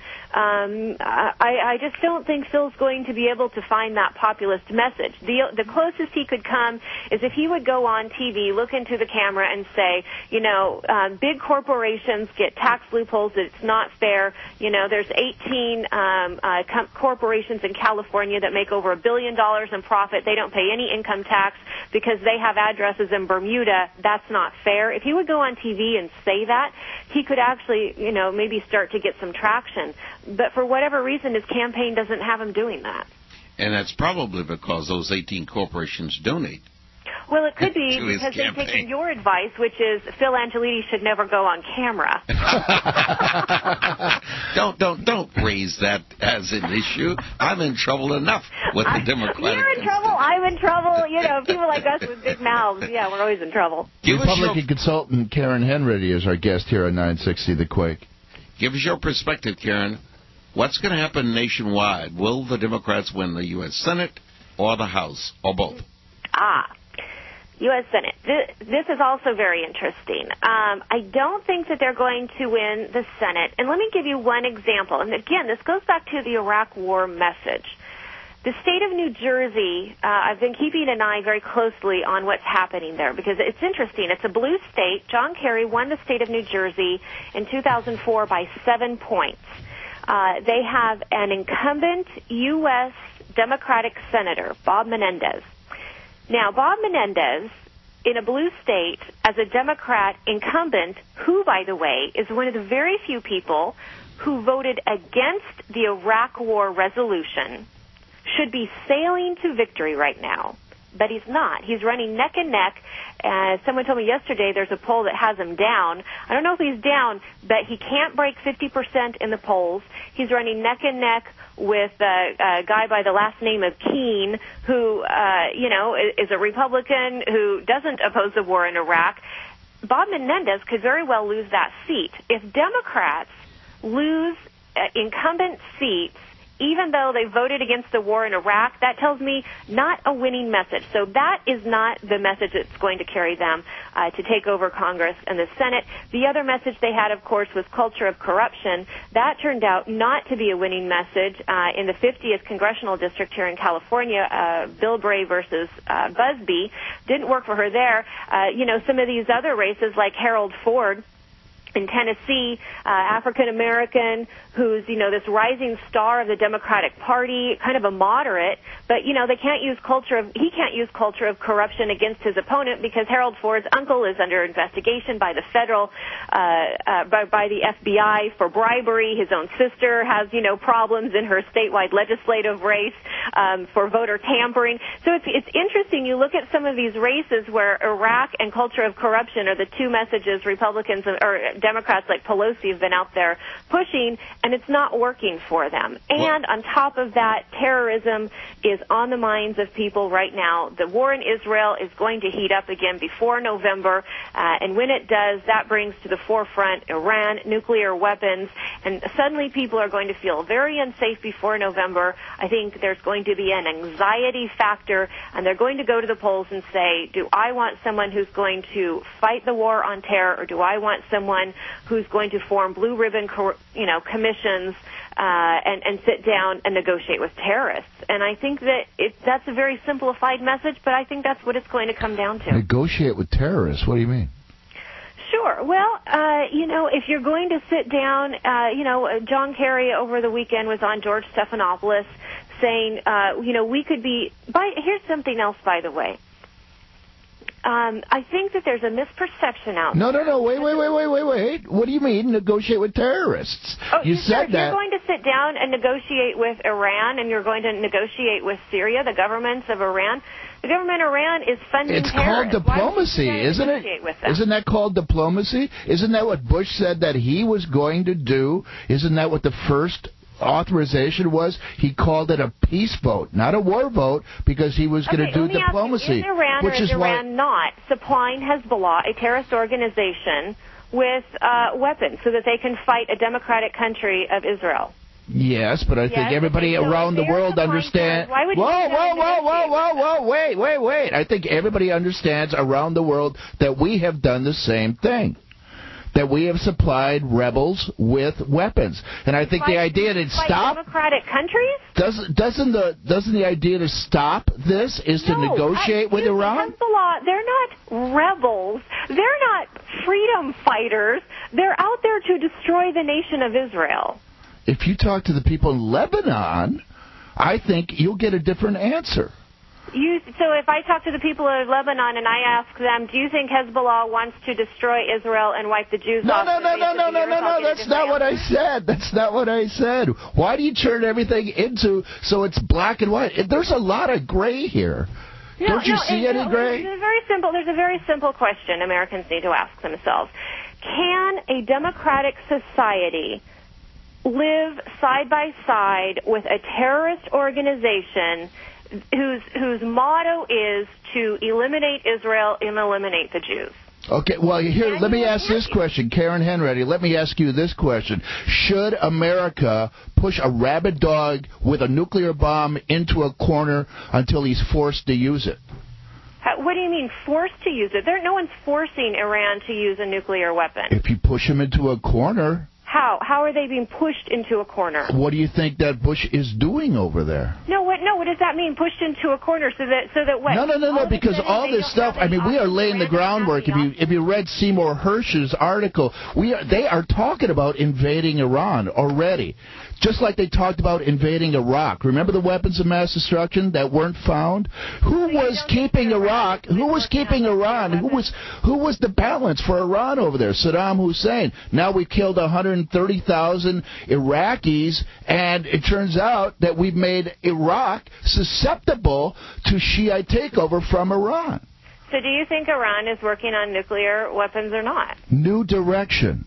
I just don't think Phil's going to be able to find that populist message. The closest he could come is if he would go on TV, look into the camera and say, big corporations get tax loopholes, that it's not fair. There's 18 corporations in California that make over $1 billion in profit. They don't pay any income tax because they have addresses in Bermuda. That's not fair. If he would go on TV and say that, he could actually, maybe start to get some traction. But for whatever reason, his campaign doesn't have him doing that. And that's probably because those 18 corporations donate. Well, it could be because they've taken your advice, which is Phil Angelides should never go on camera. Don't raise that as an issue. I'm in trouble enough with the Democratic. You're in trouble. I'm in trouble. People like us with big mouths. Yeah, we're always in trouble. Republican consultant Karen Henry is our guest here on 960 The Quake. Give us your perspective, Karen. What's going to happen nationwide? Will the Democrats win the U.S. Senate or the House or both? U.S. Senate. This is also very interesting. I don't think that they're going to win the Senate. And let me give you one example. And again, this goes back to the Iraq War message. The state of New Jersey, I've been keeping an eye very closely on what's happening there because it's interesting. It's a blue state. John Kerry won the state of New Jersey in 2004 by 7 points. They have an incumbent U.S. Democratic senator, Bob Menendez. Now, Bob Menendez, in a blue state, as a Democrat incumbent, who, by the way, is one of the very few people who voted against the Iraq War resolution, should be sailing to victory right now. But he's not. He's running neck and neck. Someone told me yesterday there's a poll that has him down. I don't know if he's down, but he can't break 50% in the polls. He's running neck and neck with a guy by the last name of Keene, who, is a Republican who doesn't oppose the war in Iraq. Bob Menendez could very well lose that seat. If Democrats lose incumbent seats, even though they voted against the war in Iraq, that tells me not a winning message. So that is not the message that's going to carry them to take over Congress and the Senate. The other message they had, of course, was culture of corruption. That turned out not to be a winning message. In the 50th Congressional District here in California, Bill Bray versus Busby didn't work for her there. Some of these other races like Harold Ford in Tennessee, African-American, who's, this rising star of the Democratic Party, kind of a moderate, but, he can't use culture of corruption against his opponent because Harold Ford's uncle is under investigation by the federal, by the FBI for bribery. His own sister has, problems in her statewide legislative race, for voter tampering. So it's interesting. You look at some of these races where Iraq and culture of corruption are the two messages Republicans or Democrats like Pelosi have been out there pushing, and it's not working for them. And on top of that, terrorism is on the minds of people right now. The war in Israel is going to heat up again before November, and when it does, that brings to the forefront Iran, nuclear weapons, and suddenly people are going to feel very unsafe before November. I think there's going to be an anxiety factor, and they're going to go to the polls and say, do I want someone who's going to fight the war on terror, or do I want someone who's going to form blue ribbon commissions and sit down and negotiate with terrorists? And I think that that's a very simplified message, but I think that's what it's going to come down to. Negotiate with terrorists? What do you mean? Sure. Well, if you're going to sit down, John Kerry over the weekend was on George Stephanopoulos saying, we could be... Here's something else, by the way. I think that there's a misperception out there. No, wait. What do you mean, negotiate with terrorists? You said that. You're going to sit down and negotiate with Iran, and you're going to negotiate with Syria, the governments of Iran. The government of Iran is funding terrorists. It's called diplomacy, isn't it? Isn't that called diplomacy? Isn't that what Bush said that he was going to do? Isn't that what the first authorization was? He called it a peace vote, not a war vote, because he was going to do diplomacy. Is Iran or is Iran not supplying Hezbollah, a terrorist organization, with weapons so that they can fight a democratic country of Israel? Yes, but I think everybody around the world understands... Whoa, wait. I think everybody understands around the world that we have done the same thing. That we have supplied rebels with weapons. And I think the idea to stop... democratic countries? Doesn't the idea to stop this is to negotiate with Iran? Hezbollah, they're not rebels. They're not freedom fighters. They're out there to destroy the nation of Israel. If you talk to the people in Lebanon, I think you'll get a different answer. So if I talk to the people of Lebanon and I ask them, do you think Hezbollah wants to destroy Israel and wipe the Jews off? No, that's not what I said. That's not what I said. Why do you turn everything into so it's black and white? There's a lot of gray here. Don't you see any gray? There's a very simple question Americans need to ask themselves. Can a democratic society live side by side with a terrorist organization whose motto is to eliminate Israel and eliminate the Jews? Okay, well, here, let me ask this question. Karen Henready, let me ask you this question. Should America push a rabid dog with a nuclear bomb into a corner until he's forced to use it? What do you mean, forced to use it? No one's forcing Iran to use a nuclear weapon. If you push him into a corner... How are they being pushed into a corner? What do you think that Bush is doing over there? No, what does that mean, pushed into a corner so that what? No, because all this stuff, I mean, we are laying the groundwork. If you read Seymour Hersh's article, they are talking about invading Iran already. Just like they talked about invading Iraq. Remember the weapons of mass destruction that weren't found? Who was keeping Iraq? Who was keeping Iran? Who was the balance for Iran over there? Saddam Hussein. Now we killed 130,000 Iraqis, and it turns out that we've made Iraq susceptible to Shiite takeover from Iran. So do you think Iran is working on nuclear weapons or not? New direction.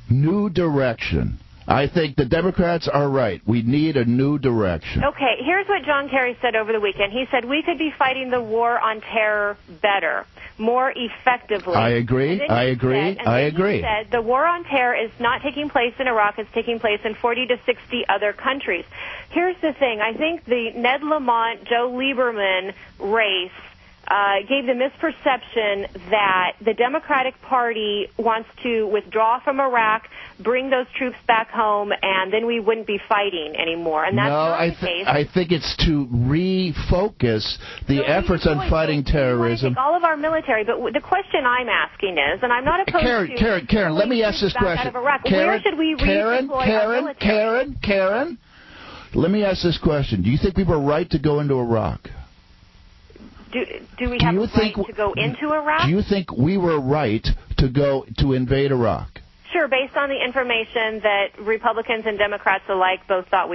I think the Democrats are right. We need a new direction. Okay, here's what John Kerry said over the weekend. He said we could be fighting the war on terror better, more effectively. I agree. He said the war on terror is not taking place in Iraq. It's taking place in 40 to 60 other countries. Here's the thing. I think the Ned Lamont, Joe Lieberman race gave the misperception that the Democratic Party wants to withdraw from Iraq, bring those troops back home, and then we wouldn't be fighting anymore. And that's not the case. I think it's to refocus the efforts on fighting terrorism. We all of our military, but the question I'm asking is, and I'm not opposed to... Karen, let me ask this question. Where should we redeploy our military? Karen, let me ask this question. Do you think we were right to go into Iraq? Do we have a right to go into Iraq? Do you think we were right to invade Iraq? Sure, based on the information that Republicans and Democrats alike both thought we had.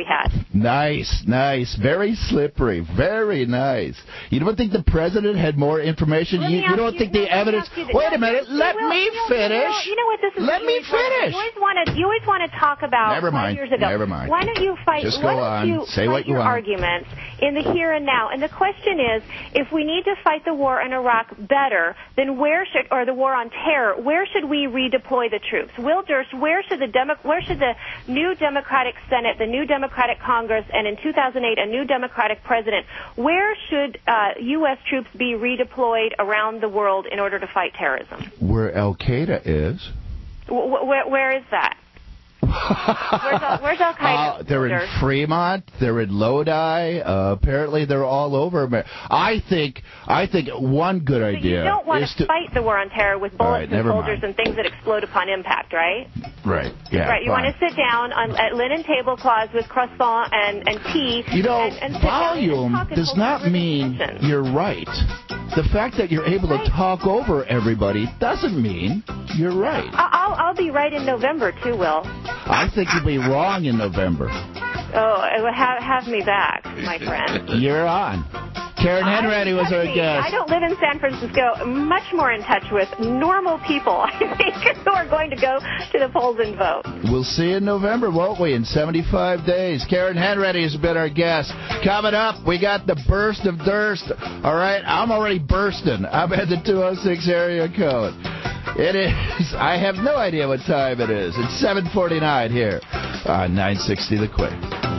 Nice. Very slippery. Very nice. You don't think the president had more information? You don't think the evidence... Wait a minute. Let me finish. You know what this is? Let me finish. You always want to talk about Never mind. 5 years ago. Never mind. Why don't you fight? Just go on. Say what you want. Arguments in the here and now. And the question is, if we need to fight the war in Iraq better, then or the war on terror, where should we redeploy the troops? Will Durst, where should the new Democratic Senate, the new Democratic Congress, and in 2008 a new Democratic president, where should U.S. troops be redeployed around the world in order to fight terrorism? Where Al-Qaeda is. Where is that? Where's Al-Qaeda? They're in Fremont. They're in Lodi. Apparently, they're all over America. I think one good idea. You don't want to fight the war on terror with bullets and soldiers and things that explode upon impact, right? Right. Yeah. Right. You want to sit down at linen tablecloths with croissant and tea. And volume does not mean you're right. The fact that you're able to talk over everybody doesn't mean you're right. I'll be right in November too, Will. I think you'll be wrong in November. Oh, have me back, my friend. You're on. Karen Henready was our guest. I don't live in San Francisco. Much more in touch with normal people, I think, who are going to go to the polls and vote. We'll see you in November, won't we? In 75 days. Karen Henready has been our guest. Coming up, we got the burst of Durst. All right, I'm already bursting. I'm at the 206 area code. It is. I have no idea what time it is. It's 7:49 here on 960 The Quick.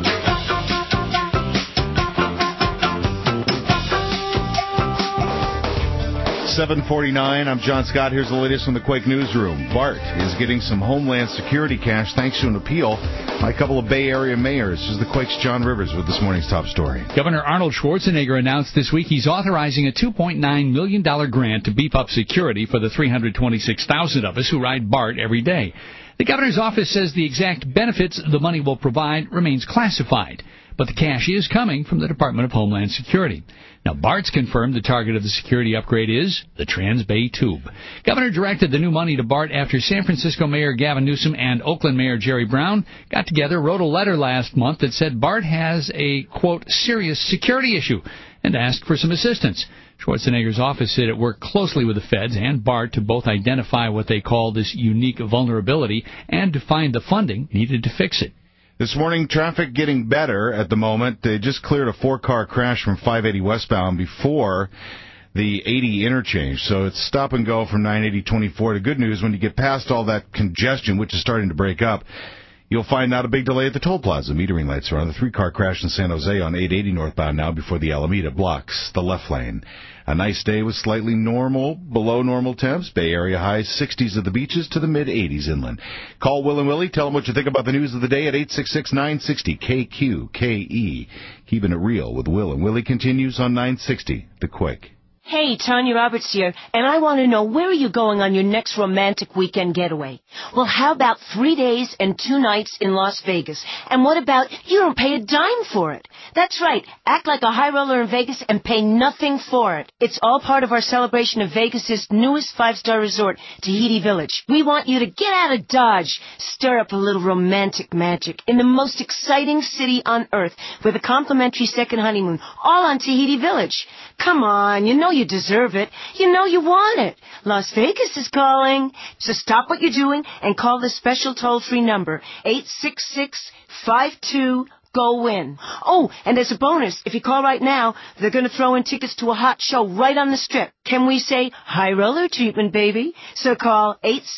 7:49. I'm John Scott. Here's the latest from the Quake Newsroom. BART is getting some Homeland Security cash thanks to an appeal by a couple of Bay Area mayors. This is the Quake's John Rivers with this morning's top story. Governor Arnold Schwarzenegger announced this week he's authorizing a $2.9 million grant to beef up security for the 326,000 of us who ride BART every day. The governor's office says the exact benefits the money will provide remains classified, but the cash is coming from the Department of Homeland Security. Now, BART's confirmed the target of the security upgrade is the Trans-Bay Tube. Governor directed the new money to BART after San Francisco Mayor Gavin Newsom and Oakland Mayor Jerry Brown got together, wrote a letter last month that said BART has a, quote, serious security issue and asked for some assistance. Schwarzenegger's office said it worked closely with the feds and BART to both identify what they call this unique vulnerability and to find the funding needed to fix it. This morning, traffic getting better at the moment. They just cleared a 4-car crash from 580 westbound before the 80 interchange. So it's stop and go from 980-24. The good news, when you get past all that congestion, which is starting to break up, you'll find not a big delay at the toll plaza. Metering lights are on. The 3-car crash in San Jose on 880 northbound now before the Alameda blocks the left lane. A nice day with slightly below normal temps. Bay Area highs 60s at the beaches to the mid-80s inland. Call Will and Willie. Tell them what you think about the news of the day at 866-960-KQKE. Keeping it real with Will and Willie continues on 960 The Quick. Hey, Tanya Roberts here, and I want to know, where are you going on your next romantic weekend getaway? Well, how about 3 days and 2 nights in Las Vegas? And what about you don't pay a dime for it? That's right. Act like a high roller in Vegas and pay nothing for it. It's all part of our celebration of Vegas's newest 5-star resort, Tahiti Village. We want you to get out of Dodge, stir up a little romantic magic in the most exciting city on earth with a complimentary second honeymoon, all on Tahiti Village. Come on, you know you deserve it. You know you want it. Las Vegas is calling. So stop what you're doing and call this special toll-free number, 866-52-GO-WIN. Oh, and as a bonus, if you call right now, they're going to throw in tickets to a hot show right on the Strip. Can we say high roller treatment, baby? So call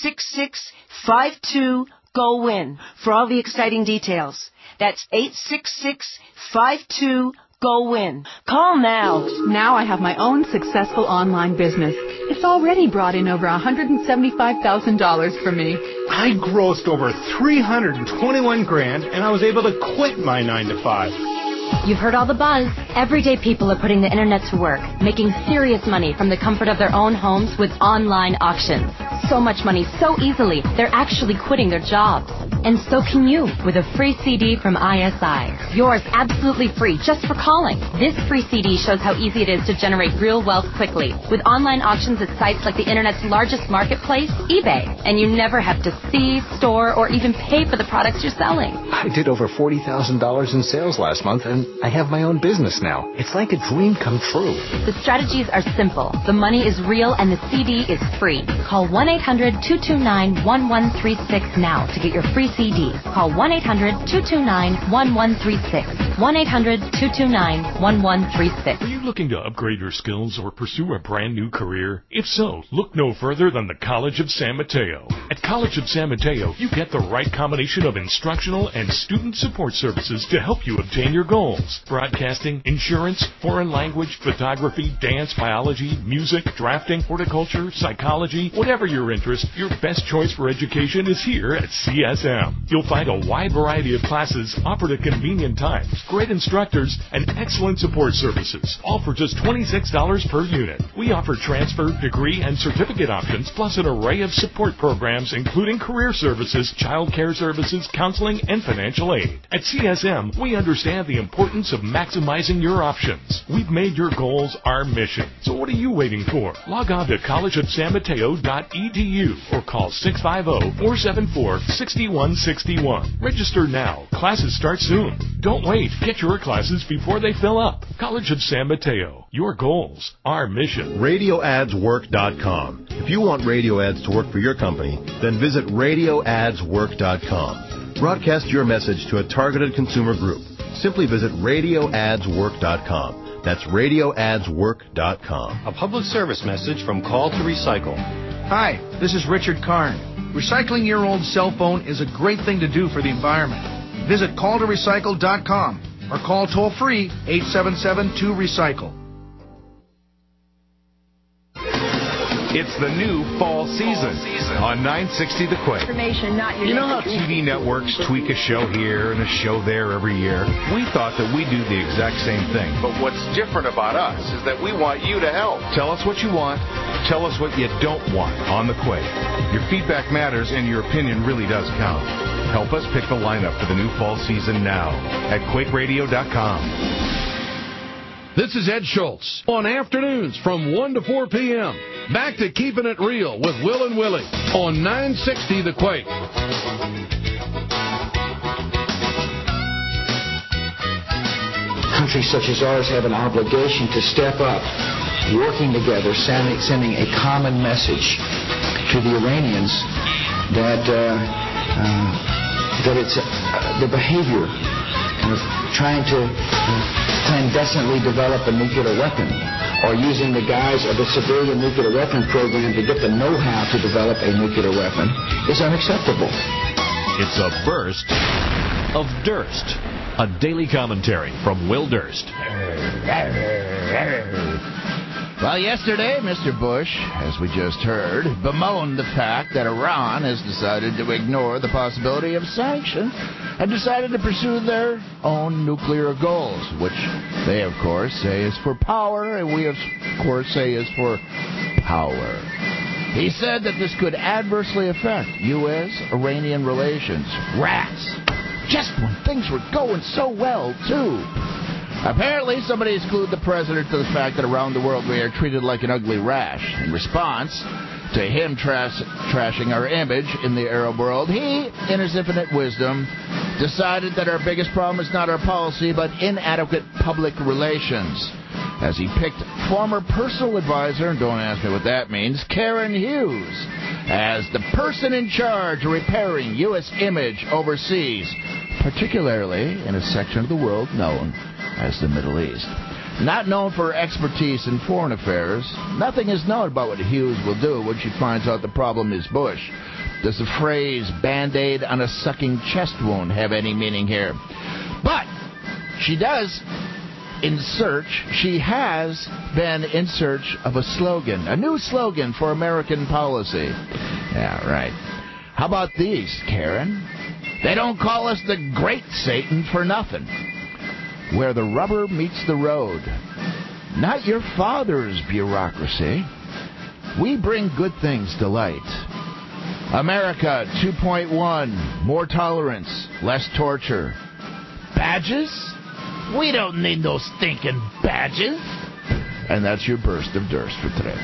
866-52-GO-WIN for all the exciting details. That's 866-52-GO-WIN. Call now. Now I have my own successful online business. It's already brought in over $175,000 for me. I grossed over $321,000, and I was able to quit my 9-to-5. You've heard all the buzz. Everyday people are putting the internet to work, making serious money from the comfort of their own homes with online auctions. so much money so easily, they're actually quitting their jobs. And so can you with a free CD from ISI. Yours absolutely free just for calling. This free CD shows how easy it is to generate real wealth quickly with online auctions at sites like the internet's largest marketplace, eBay. And you never have to see, store, or even pay for the products you're selling. I did over $40,000 in sales last month, and I have my own business now. It's like a dream come true. The strategies are simple. The money is real and the CD is free. Call 1-800-229-1136 now to get your free CD. Call 1-800-229-1136. 1-800-229-1136. Are you looking to upgrade your skills or pursue a brand new career? If so, look no further than the College of San Mateo. At College of San Mateo, you get the right combination of instructional and student support services to help you obtain your goals. Broadcasting, insurance, foreign language, photography, dance, biology, music, drafting, horticulture, psychology, whatever your interest, your best choice for education is here at CSM. You'll find a wide variety of classes offered at convenient times, great instructors, and excellent support services, all for just $26 per unit. We offer transfer, degree, and certificate options, plus an array of support programs, including career services, child care services, counseling, and financial aid. At CSM, we understand the importance of maximizing your options. We've made your goals our mission. So what are you waiting for? Log on to collegeofsanmateo.edu or call 650-474-6161. Register now. Classes start soon. Don't wait. Get your classes before they fill up. College of San Mateo. Your goals, our mission. RadioAdsWork.com. If you want radio ads to work for your company, then visit RadioAdsWork.com. Broadcast your message to a targeted consumer group. Simply visit RadioAdsWork.com. That's RadioAdsWork.com. A public service message from Call to Recycle. Hi, this is Richard Karn. Recycling your old cell phone is a great thing to do for the environment. Visit calltorecycle.com or call toll-free 877-2-RECYCLE. It's the new fall season on 960 The Quake. You know how TV networks tweak a show here and a show there every year? We thought that we do the exact same thing. But what's different about us is that we want you to help. Tell us what you want. Tell us what you don't want on The Quake. Your feedback matters and your opinion really does count. Help us pick the lineup for the new fall season now at QuakeRadio.com. This is Ed Schultz on afternoons from 1 to 4 p.m. Back to Keeping It Real with Will and Willie on 960 The Quake. Countries such as ours have an obligation to step up, working together, sending a common message to the Iranians that it's the behavior of trying to clandestinely develop a nuclear weapon or using the guise of a civilian nuclear weapon program to get the know-how to develop a nuclear weapon is unacceptable. It's a burst of Durst, a daily commentary from Will Durst. Well, yesterday, Mr. Bush, as we just heard, bemoaned the fact that Iran has decided to ignore the possibility of sanctions and decided to pursue their own nuclear goals, which they, of course, say is for power, and we, of course, say is for power. He said that this could adversely affect U.S.-Iranian relations. Rats! Just when things were going so well, too. Apparently, somebody has clued the president to the fact that around the world we are treated like an ugly rash. In response to him trashing our image in the Arab world, he, in his infinite wisdom, decided that our biggest problem is not our policy, but inadequate public relations. As he picked former personal advisor, and don't ask me what that means, Karen Hughes, as the person in charge of repairing U.S. image overseas, particularly in a section of the world known as the Middle East. Not known for expertise in foreign affairs, nothing is known about what Hughes will do when she finds out the problem is Bush. Does the phrase Band-Aid on a sucking chest wound have any meaning here? But she has been in search of a slogan, a new slogan for American policy. Yeah, right. How about these, Karen? They don't call us the Great Satan for nothing. Where the rubber meets the road. Not your father's bureaucracy. We bring good things to light. America 2.1. More tolerance, less torture. Badges? We don't need no stinking badges. And that's your burst of Durst for today.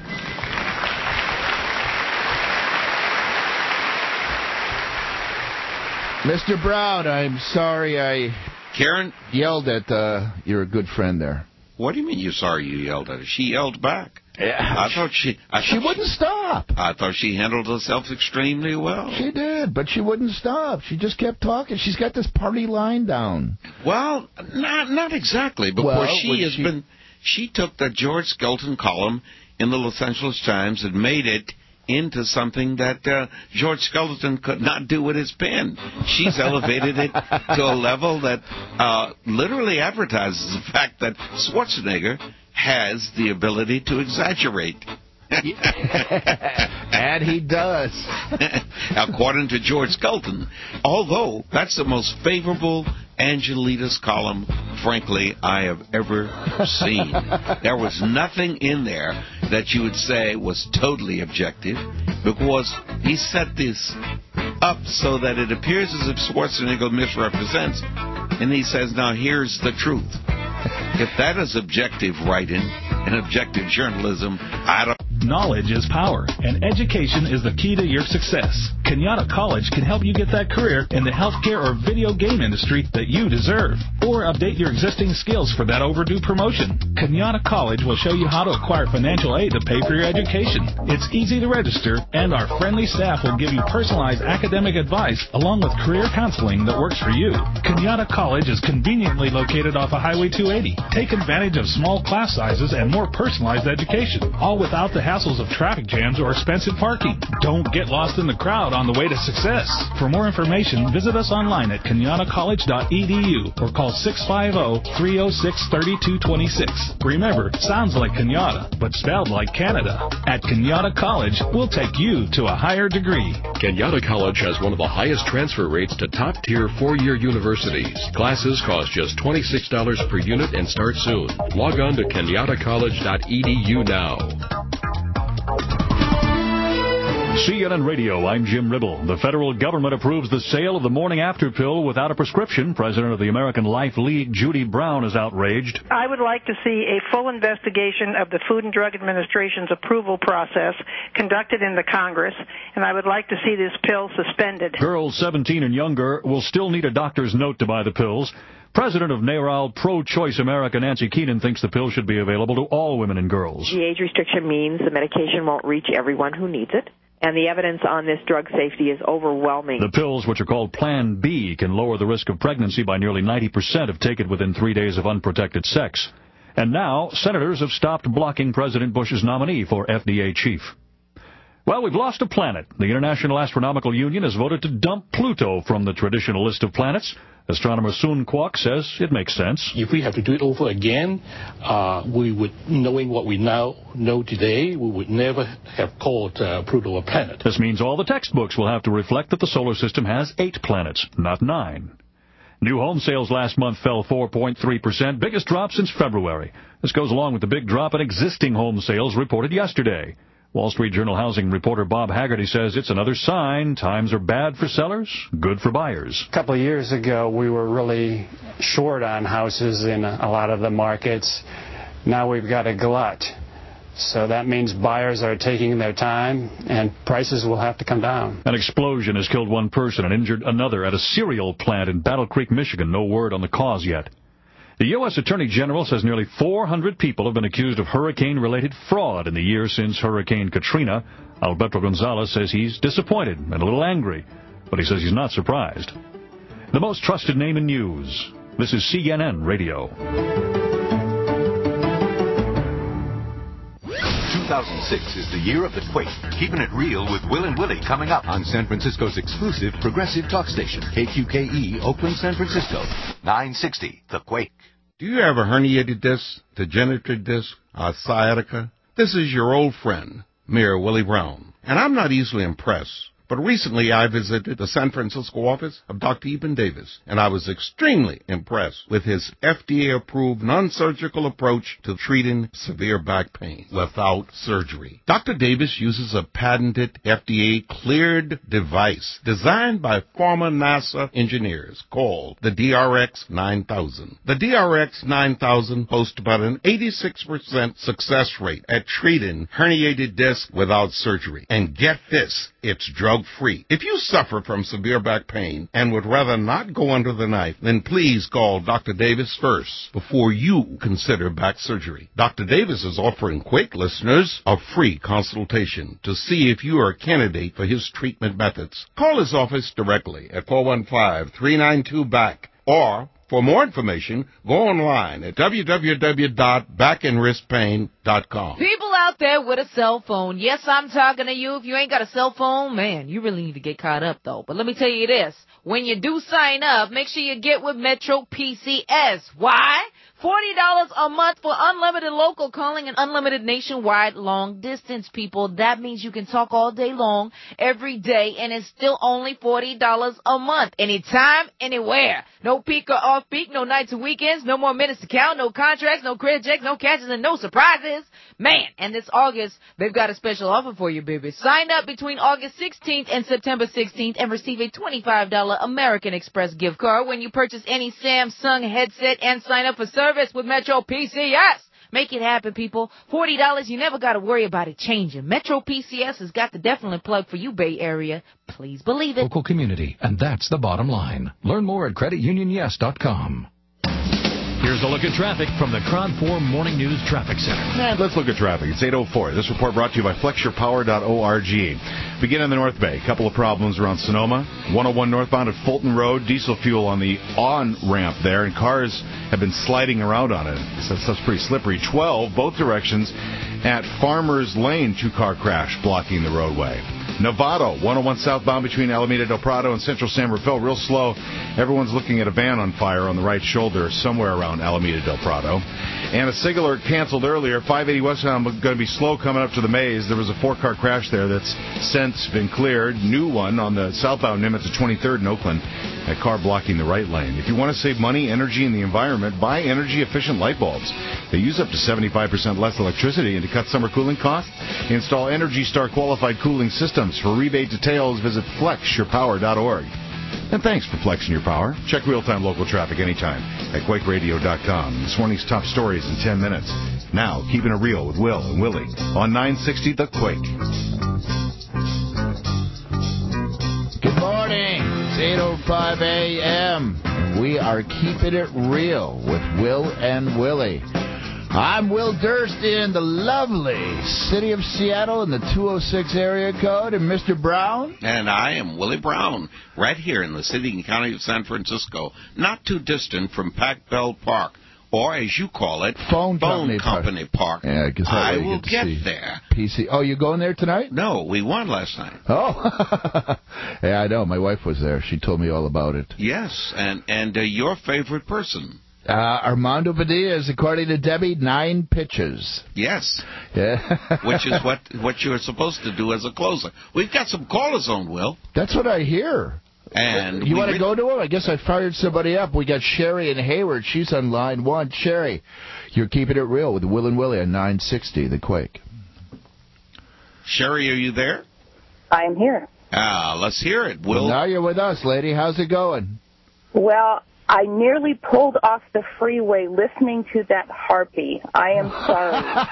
Mr. Brown, I'm sorry I yelled at your good friend there. What do you mean you're sorry you yelled at her? She yelled back. Yeah, I thought she wouldn't stop. I thought she handled herself extremely well. She did, but she wouldn't stop. She just kept talking. She's got this party line down. Well, not exactly, because she took the George Skelton column in the Los Angeles Times and made it into something that George Skelton could not do with his pen. She's elevated it to a level that literally advertises the fact that Schwarzenegger has the ability to exaggerate. And he does. According to George Skelton. Although that's the most favorable Angelitas column, frankly, I have ever seen. There was nothing in there that you would say was totally objective, because he set this up so that it appears as if Schwarzenegger misrepresents, and he says, now here's the truth. If that is objective writing and objective journalism, I don't... Knowledge is power, and education is the key to your success. Kenyatta College can help you get that career in the healthcare or video game industry that you deserve, or update your existing skills for that overdue promotion. Kenyatta College will show you how to acquire financial aid to pay for your education. It's easy to register, and our friendly staff will give you personalized academic advice along with career counseling that works for you. Kenyatta College is conveniently located off of Highway 280. Take advantage of small class sizes and more personalized education, all without the hassles of traffic jams or expensive parking. Don't get lost in the crowd on the way to success. For more information, visit us online at kenyattacollege.edu or call 650-306-3226. Remember, sounds like Kenyatta, but spelled like Canada. At Kenyatta College, we'll take you to a higher degree. Kenyatta College has one of the highest transfer rates to top-tier four-year universities. Classes cost just $26 per unit and start soon. Log on to kenyattacollege.edu now. CNN Radio, I'm Jim Ribble. The federal government approves the sale of the morning after pill without a prescription. President of the American Life League, Judy Brown, is outraged. I would like to see a full investigation of the Food and Drug Administration's approval process conducted in the Congress, and I would like to see this pill suspended. Girls 17 and younger will still need a doctor's note to buy the pills. President of NARAL Pro-Choice America, Nancy Keenan, thinks the pill should be available to all women and girls. The age restriction means the medication won't reach everyone who needs it, and the evidence on this drug safety is overwhelming. The pills, which are called Plan B, can lower the risk of pregnancy by nearly 90% if taken within 3 days of unprotected sex. And now, senators have stopped blocking President Bush's nominee for FDA chief. Well, we've lost a planet. The International Astronomical Union has voted to dump Pluto from the traditional list of planets. Astronomer Soon Kwok says it makes sense. If we have to do it over again, we would, knowing what we now know today, we would never have called Pluto a planet. This means all the textbooks will have to reflect that the solar system has 8 planets, not 9. New home sales last month fell 4.3%, biggest drop since February. This goes along with the big drop in existing home sales reported yesterday. Wall Street Journal housing reporter Bob Haggerty says it's another sign times are bad for sellers, good for buyers. A couple of years ago, we were really short on houses in a lot of the markets. Now we've got a glut. So that means buyers are taking their time, and prices will have to come down. An explosion has killed one person and injured another at a cereal plant in Battle Creek, Michigan. No word on the cause yet. The U.S. Attorney General says nearly 400 people have been accused of hurricane-related fraud in the year since Hurricane Katrina. Alberto Gonzalez says he's disappointed and a little angry, but he says he's not surprised. The most trusted name in news. This is CNN Radio. 2006 is the year of the quake. Keeping it real with Will and Willie coming up on San Francisco's exclusive progressive talk station, KQKE, Oakland, San Francisco. 960, The Quake. Do you have a herniated disc, degenerative disc, sciatica? This is your old friend, Mayor Willie Brown. And I'm not easily impressed, But recently I visited the San Francisco office of Dr. Eben Davis, and I was extremely impressed with his FDA-approved non-surgical approach to treating severe back pain without surgery. Dr. Davis uses a patented FDA-cleared device designed by former NASA engineers called the DRX-9000. The DRX-9000 boasts about an 86% success rate at treating herniated disc without surgery. And get this, it's drug-free. If you suffer from severe back pain and would rather not go under the knife, then please call Dr. Davis first before you consider back surgery. Dr. Davis is offering Quake listeners a free consultation to see if you are a candidate for his treatment methods. Call his office directly at 415-392-BACK, or for more information, go online at www.backandwristpain.com. People out there with a cell phone, yes, I'm talking to you. If you ain't got a cell phone, man, you really need to get caught up, though. But let me tell you this. When you do sign up, make sure you get with Metro PCS. Why? $40 a month for unlimited local calling and unlimited nationwide long distance, people. That means you can talk all day long, every day, and it's still only $40 a month. Anytime, anywhere. No peak or off peak, no nights and weekends, no more minutes to count, no contracts, no credit checks, no catches, and no surprises. Man, and this August, they've got a special offer for you, baby. Sign up between August 16th and September 16th and receive a $25 American Express gift card when you purchase any Samsung headset and sign up for service with Metro PCS. Make it happen, people. $40, you never got to worry about it changing. Metro PCS has got the definite plug for you, Bay Area. Please believe it. Local community, and that's the bottom line. Learn more at creditunionyes.com. Here's a look at traffic from the KRON 4 Morning News Traffic Center. And let's look at traffic. It's 8:04. This report brought to you by FlexYourPower.org. Begin in the North Bay. A couple of problems around Sonoma. 101 northbound at Fulton Road. Diesel fuel on the on-ramp there, and cars have been sliding around on it. So that's pretty slippery. 12, both directions at Farmers Lane. Two-car crash blocking the roadway. Novato, 101 southbound between Alameda Del Prado and Central San Rafael. Real slow. Everyone's looking at a van on fire on the right shoulder somewhere around Alameda Del Prado. And a SIG alert canceled earlier. 580 westbound going to be slow coming up to the maze. There was a 4-car crash there that's since been cleared. New one on the southbound Nimitz at 23rd in Oakland. A car blocking the right lane. If you want to save money, energy, and the environment, buy energy-efficient light bulbs. They use up to 75% less electricity, and to cut summer cooling costs, install Energy Star qualified cooling systems. For rebate details, visit flexyourpower.org. And thanks for flexing your power. Check real-time local traffic anytime at quakeradio.com. This morning's top stories in 10 minutes. Now, keeping it real with Will and Willie on 960 The Quake. Good morning. It's 8:05 a.m. We are keeping it real with Will and Willie. I'm Will Durst in the lovely city of Seattle in the 206 area code, and Mr. Brown? And I am Willie Brown, right here in the city and county of San Francisco, not too distant from Pac Bell Park, or as you call it, Phone Company Park. Yeah, I will get there. PC. Oh, you going there tonight? No, we won last night. Oh, yeah, I know. My wife was there. She told me all about it. Yes, and your favorite person. Armando Padilla is, according to Debbie, 9 pitches. Yes. Yeah. Which is what you're supposed to do as a closer. We've got some callers on, Will. That's what I hear. And you want to go to him? I guess I fired somebody up. We got Sherry in Hayward. She's on line 1. Sherry, you're keeping it real with Will and Willie on 960 The Quake. Sherry, are you there? I am here. Let's hear it, Will. Well, now you're with us, lady. How's it going? Well, I nearly pulled off the freeway listening to that harpy. I am sorry.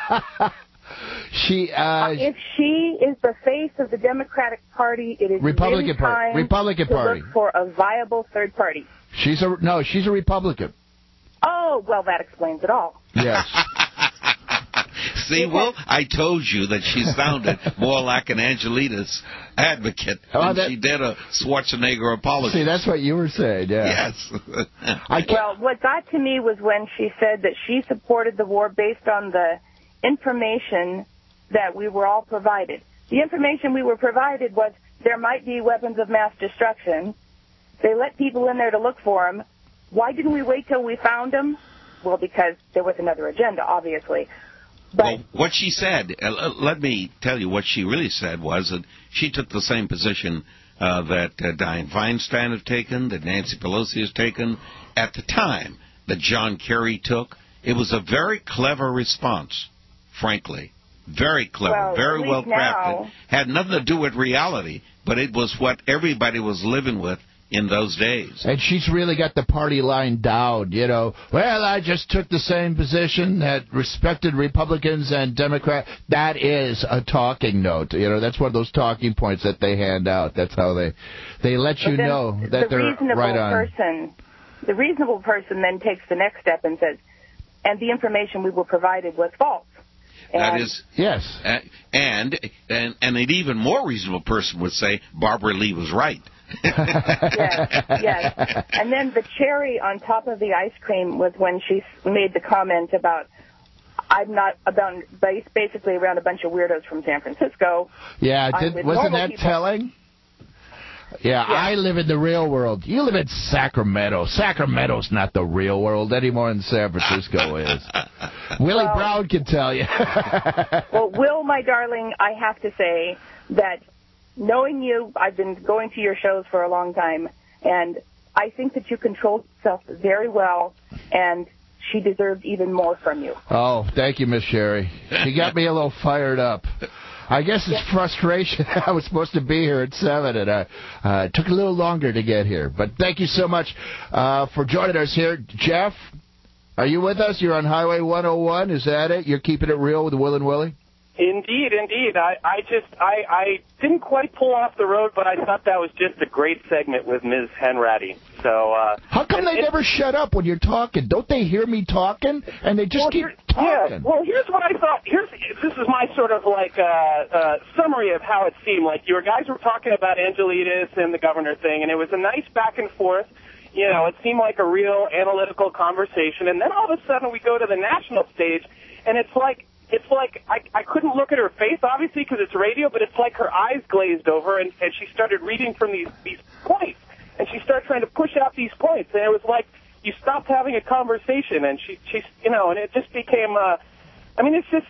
If she is the face of the Democratic Party, it is Republican time Republican to Party. look for a viable third party. She's a Republican. Oh, well, that explains it all. Yes. See, Will, I told you that she sounded more like an Angelitas advocate than she did a Schwarzenegger apologist. See, that's what you were saying, yeah. Yes. Well, what got to me was when she said that she supported the war based on the information that we were all provided. The information we were provided was there might be weapons of mass destruction. They let people in there to look for them. Why didn't we wait till we found them? Well, because there was another agenda, obviously. Well, what she said, let me tell you what she really said was that she took the same position that Dianne Feinstein had taken, that Nancy Pelosi has taken at the time, that John Kerry took. It was a very clever response, frankly. Very clever, very well crafted. Had nothing to do with reality, but it was what everybody was living with in those days. And she's really got the party line down, you know. Well, I just took the same position that respected Republicans and Democrats. That is a talking note. You know, that's one of those talking points that they hand out. That's how they let you know that they're right on. The reasonable person then takes the next step and says, and the information we were provided was false. That is, yes. And an even more reasonable person would say Barbara Lee was right. Yes. And then the cherry on top of the ice cream was when she made the comment about, I'm not about, basically around a bunch of weirdos from San Francisco. Yeah, wasn't that telling? Yeah, I live in the real world. You live in Sacramento. Sacramento's not the real world any more than San Francisco is. Willie Brown can tell you. Well, Will, my darling, I have to say that knowing you, I've been going to your shows for a long time, and I think that you controlled yourself very well, and she deserved even more from you. Oh, thank you, Miss Sherry. She got me a little fired up. I guess it's frustration. I was supposed to be here at 7, and it took a little longer to get here. But thank you so much for joining us here. Jeff, are you with us? You're on Highway 101. Is that it? You're keeping it real with Will and Willie? Indeed. I didn't quite pull off the road, but I thought that was just a great segment with Ms. Henratty. So how come they never shut up when you're talking? Don't they hear me talking and they just keep talking? Yeah. Well, here's what I thought. This is my sort of like summary of how it seemed. Like your guys were talking about Angelides and the governor thing, and it was a nice back and forth. You know, it seemed like a real analytical conversation, and then all of a sudden we go to the national stage, and it's like I couldn't look at her face, obviously, because it's radio, but it's like her eyes glazed over, and she started reading from these points, and she started trying to push out these points, and it was like you stopped having a conversation, and she's you know, and it just became, it's just,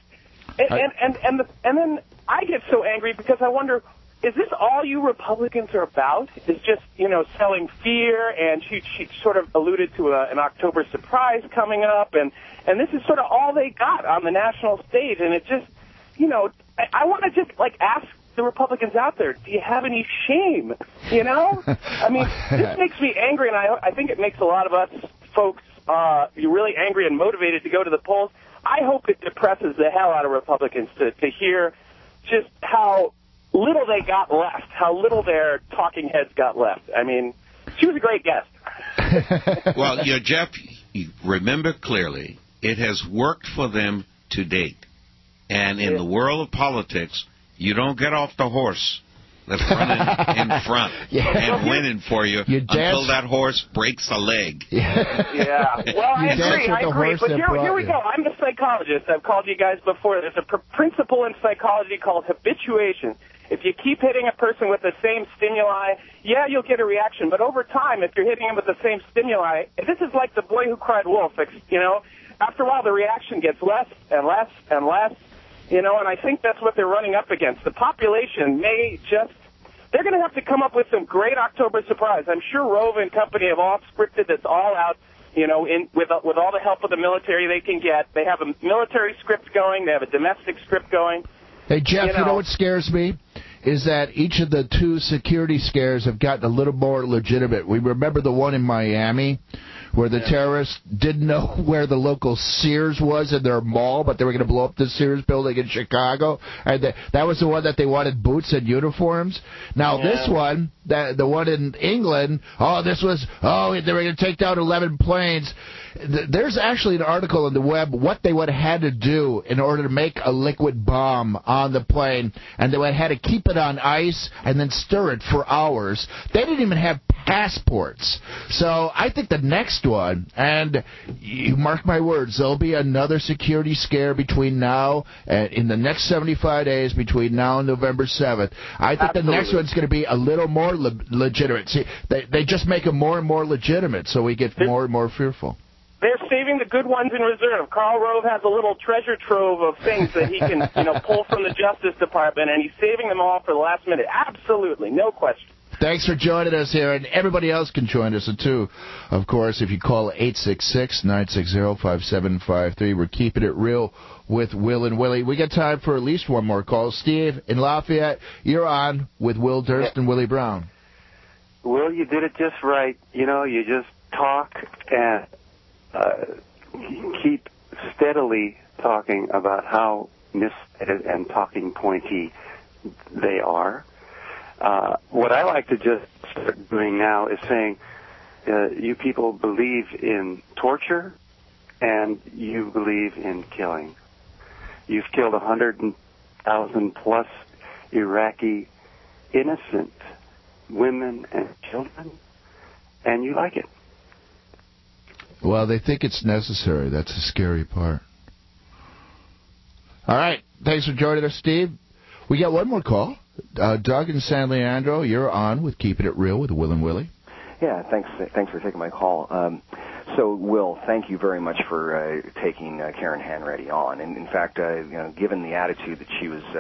and then I get so angry because I wonder, is this all you Republicans are about? Is just, you know, selling fear, and she sort of alluded to an October surprise coming up, and this is sort of all they got on the national stage, and it just, you know, I want to just, like, ask the Republicans out there, do you have any shame, you know? I mean, this makes me angry, and I think it makes a lot of us folks really angry and motivated to go to the polls. I hope it depresses the hell out of Republicans to hear just how little they got left, how little their talking heads got left. I mean, she was a great guest. Well, you know, Jeff, you remember clearly, it has worked for them to date. And in the world of politics, you don't get off the horse that's running in front and winning for you until that horse breaks a leg. Yeah. Well, I agree. But here we go. I'm a psychologist. I've called you guys before. There's a principle in psychology called habituation. If you keep hitting a person with the same stimuli, yeah, you'll get a reaction. But over time, if you're hitting him with the same stimuli, this is like the boy who cried wolf. You know, after a while, the reaction gets less and less and less. You know, and I think that's what they're running up against. The population they're going to have to come up with some great October surprise. I'm sure Rove and company have all scripted this all out, you know, with all the help of the military they can get. They have a military script going. They have a domestic script going. Hey, Jeff, you know what scares me? Is that each of the 2 security scares have gotten a little more legitimate. We remember the one in Miami where the terrorists didn't know where the local Sears was in their mall, but they were going to blow up the Sears building in Chicago. And that was the one that they wanted boots and uniforms. Now, this one, the one in England, they were going to take down 11 planes. There's actually an article on the web what they would have had to do in order to make a liquid bomb on the plane, and they would have had to keep it on ice and then stir it for hours. They didn't even have passports. So I think the next one, and you mark my words, there'll be another security scare between now and in the next 75 days between now and November 7th. I think the next one's going to be a little more legitimate. See, they just make them more and more legitimate, so we get more and more fearful. They're saving the good ones in reserve. Karl Rove has a little treasure trove of things that he can, pull from the Justice Department, and he's saving them all for the last minute. Absolutely, no question. Thanks for joining us here, and everybody else can join us, too. Of course, if you call 866-960-5753, we're keeping it real with Will and Willie. We got time for at least one more call. Steve in Lafayette, you're on with Will Durst and Willie Brown. Will, you did it just right. You just talk and keep steadily talking about how misguided and talking pointy they are. What I like to just start doing now is saying, you people believe in torture and you believe in killing. You've killed 100,000 plus Iraqi innocent women and children, and you like it. Well, they think it's necessary. That's the scary part. All right. Thanks for joining us, Steve. We got one more call. Doug in San Leandro, you're on with Keeping It Real with Will and Willie. Yeah, thanks for taking my call. So, Will, thank you very much for taking Karen Hanratty on. And in fact, given the attitude that she was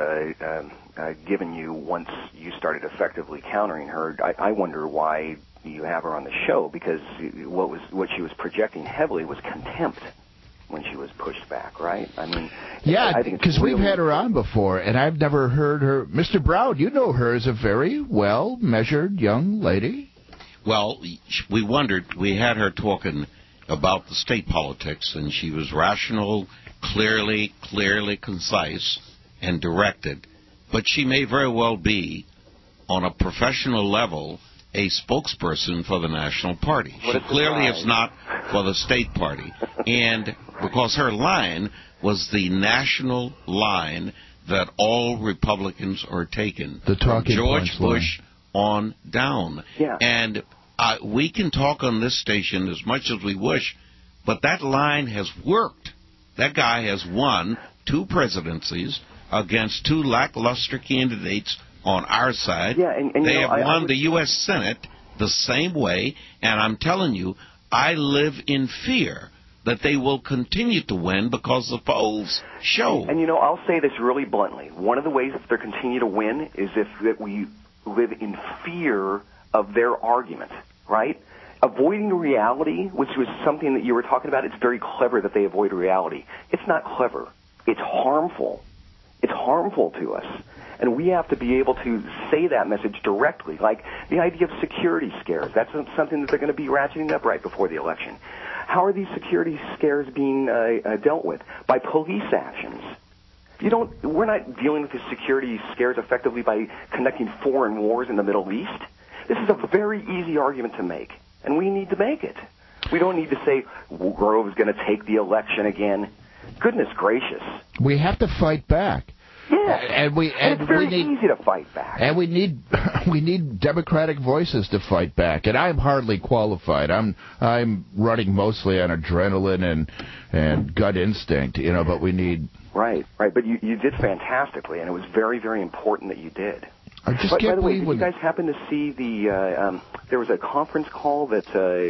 giving you once you started effectively countering her, I wonder why you have her on the show, because what she was projecting heavily was contempt when she was pushed back, right? I mean, yeah, because we've had her on before, and I've never heard her. Mr. Brown, you know her as a very well-measured young lady. Well, we wondered. We had her talking about the state politics, and she was rational, clearly concise, and directed. But she may very well be, on a professional level, a spokesperson for the National Party. She clearly is not for the state party. And because her line was the national line that all Republicans are taking, from George Bush on down. Yeah. And we can talk on this station as much as we wish, but that line has worked. That guy has won 2 presidencies against 2 lackluster candidates on our side. Yeah, and they have won the U.S. Senate the same way, and I'm telling you, I live in fear that they will continue to win because the polls show. And I'll say this really bluntly. One of the ways that they'll continue to win is that we live in fear of their argument, right? Avoiding reality, which was something that you were talking about, it's very clever that they avoid reality. It's not clever. It's harmful. It's harmful to us. And we have to be able to say that message directly, like the idea of security scares. That's something that they're going to be ratcheting up right before the election. How are these security scares being dealt with? By police actions. We're not dealing with the security scares effectively by conducting foreign wars in the Middle East. This is a very easy argument to make, and we need to make it. We don't need to say Grove's going to take the election again. Goodness gracious. We have to fight back. Yeah, and it's very easy to fight back. And we need Democratic voices to fight back. And I'm hardly qualified. I'm running mostly on adrenaline and gut instinct, but we need. Right. But you did fantastically, and it was very, very important that you did. I just by the way, did you guys happen to see there was a conference call that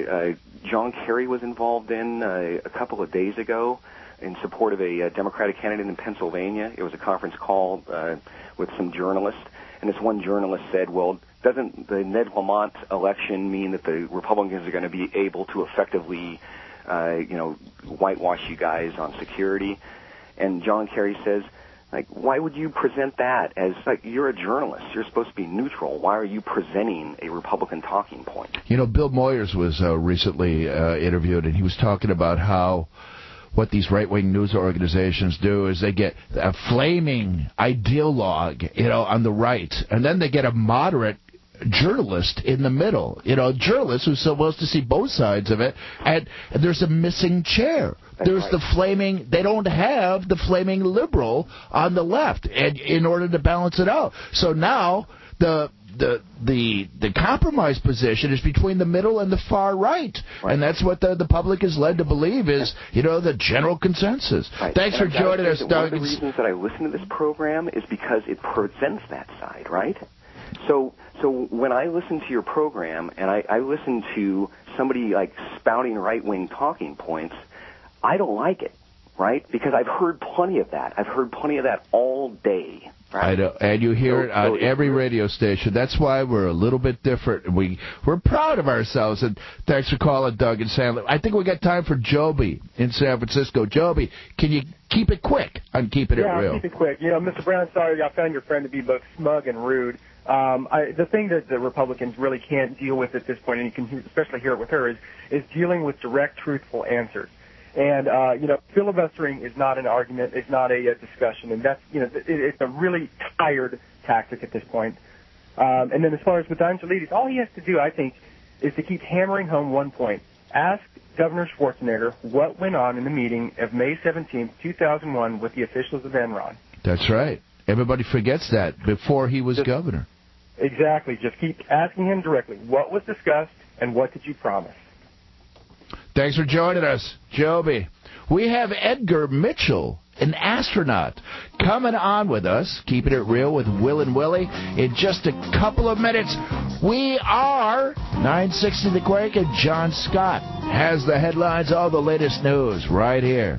John Kerry was involved in a couple of days ago in support of a Democratic candidate in Pennsylvania? It was a conference call with some journalists, and this one journalist said, well, doesn't the Ned Lamont election mean that the Republicans are going to be able to effectively, whitewash you guys on security? And John Kerry says, why would you present that as, you're a journalist. You're supposed to be neutral. Why are you presenting a Republican talking point? Bill Moyers was recently interviewed, and he was talking about how what these right-wing news organizations do is they get a flaming ideologue, on the right, and then they get a moderate journalist in the middle, journalist who's supposed to see both sides of it, and there's a missing chair. There's the flaming, they don't have the flaming liberal on the left, and in order to balance it out. So now the compromise position is between the middle and the far right. And that's what the public is led to believe is, the general consensus. Right. Thanks for joining us, Doug. One of the reasons that I listen to this program is because it presents that side, right? So So when I listen to your program and I listen to somebody like spouting right-wing talking points, I don't like it, right? Because I've heard plenty of that. I've heard plenty of that all day. Right. I know, and you hear it on every radio station. That's why we're a little bit different. We're proud of ourselves. And thanks for calling, Doug and Sandler. I think we got time for Joby in San Francisco. Joby, can you keep it quick on Keeping It Real? Yeah, keep it quick. You know, Mr. Brown, sorry, I found your friend to be both smug and rude. The thing that the Republicans really can't deal with at this point, and you can especially hear it with her, is dealing with direct, truthful answers. And, filibustering is not an argument. It's not a discussion. And that's, it's a really tired tactic at this point. And then as far as with Angelides, all he has to do, I think, is to keep hammering home one point. Ask Governor Schwarzenegger what went on in the meeting of May 17, 2001 with the officials of Enron. That's right. Everybody forgets that before he was governor. Exactly. Just keep asking him directly, what was discussed and what did you promise? Thanks for joining us, Joby. We have Edgar Mitchell, an astronaut, coming on with us, Keeping It Real with Will and Willie, in just a couple of minutes. We are 960 The Quake, and John Scott has the headlines, all the latest news, right here.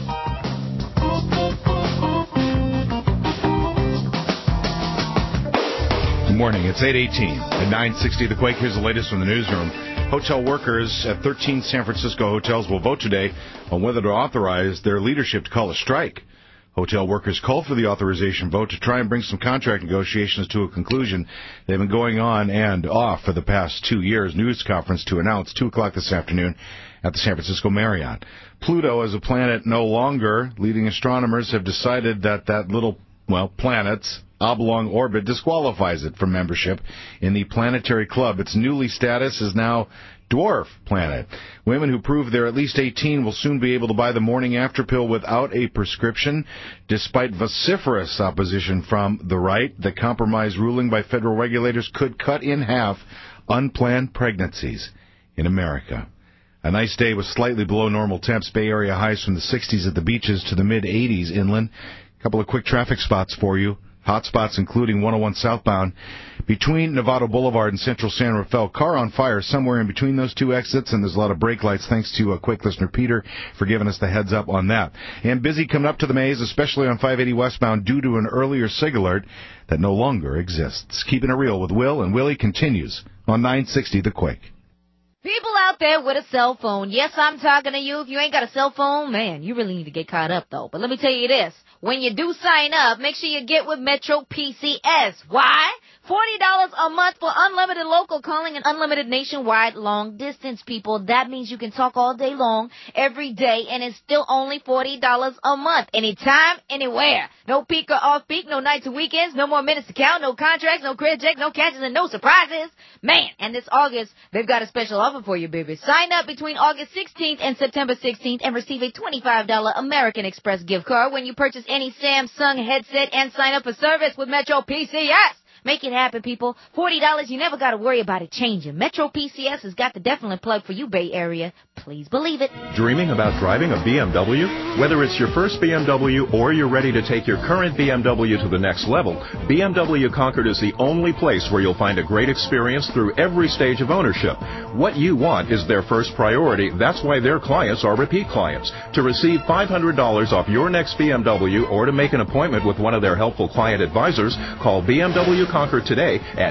Good morning. It's 8:18 at 960 The Quake. Here's the latest from the newsroom. Hotel workers at 13 San Francisco hotels will vote today on whether to authorize their leadership to call a strike. Hotel workers called for the authorization vote to try and bring some contract negotiations to a conclusion. They've been going on and off for the past 2 years. News conference to announce 2 o'clock this afternoon at the San Francisco Marriott. Pluto is a planet no longer. Leading astronomers have decided that little, planet's oblong orbit disqualifies it from membership in the planetary club. Its newly status is now dwarf planet. Women who prove they're at least 18 will soon be able to buy the morning after pill without a prescription. Despite vociferous opposition from the right, the compromise ruling by federal regulators could cut in half unplanned pregnancies in America. A nice day with slightly below normal temps. Bay Area highs from the 60s at the beaches to the mid-80s inland. A couple of quick traffic spots for you. Hot spots including 101 southbound between Nevada Boulevard and Central San Rafael. Car on fire somewhere in between those two exits, and there's a lot of brake lights. Thanks to a quick listener, Peter, for giving us the heads up on that. And busy coming up to the maze, especially on 580 westbound, due to an earlier SIG alert that no longer exists. Keeping It Real with Will and Willie continues on 960 The Quake. People out there with a cell phone, yes, I'm talking to you. If you ain't got a cell phone, man, you really need to get caught up, though. But let me tell you this. When you do sign up, make sure you get with Metro PCS. Why? $40 a month for unlimited local calling and unlimited nationwide long distance, people. That means you can talk all day long, every day, and it's still only $40 a month. Anytime, anywhere. No peak or off peak, no nights or weekends, no more minutes to count, no contracts, no credit check, no catches, and no surprises. Man, and this August, they've got a special offer for you, baby. Sign up between August 16th and September 16th and receive a $25 American Express gift card when you purchase any Samsung headset and sign up for service with Metro PCS. Make it happen, people. $40, you never got to worry about it changing. Metro PCS has got the definite plug for you, Bay Area. Please believe it. Dreaming about driving a BMW? Whether it's your first BMW or you're ready to take your current BMW to the next level, BMW Concord is the only place where you'll find a great experience through every stage of ownership. What you want is their first priority. That's why their clients are repeat clients. To receive $500 off your next BMW or to make an appointment with one of their helpful client advisors, call BMW Concord today at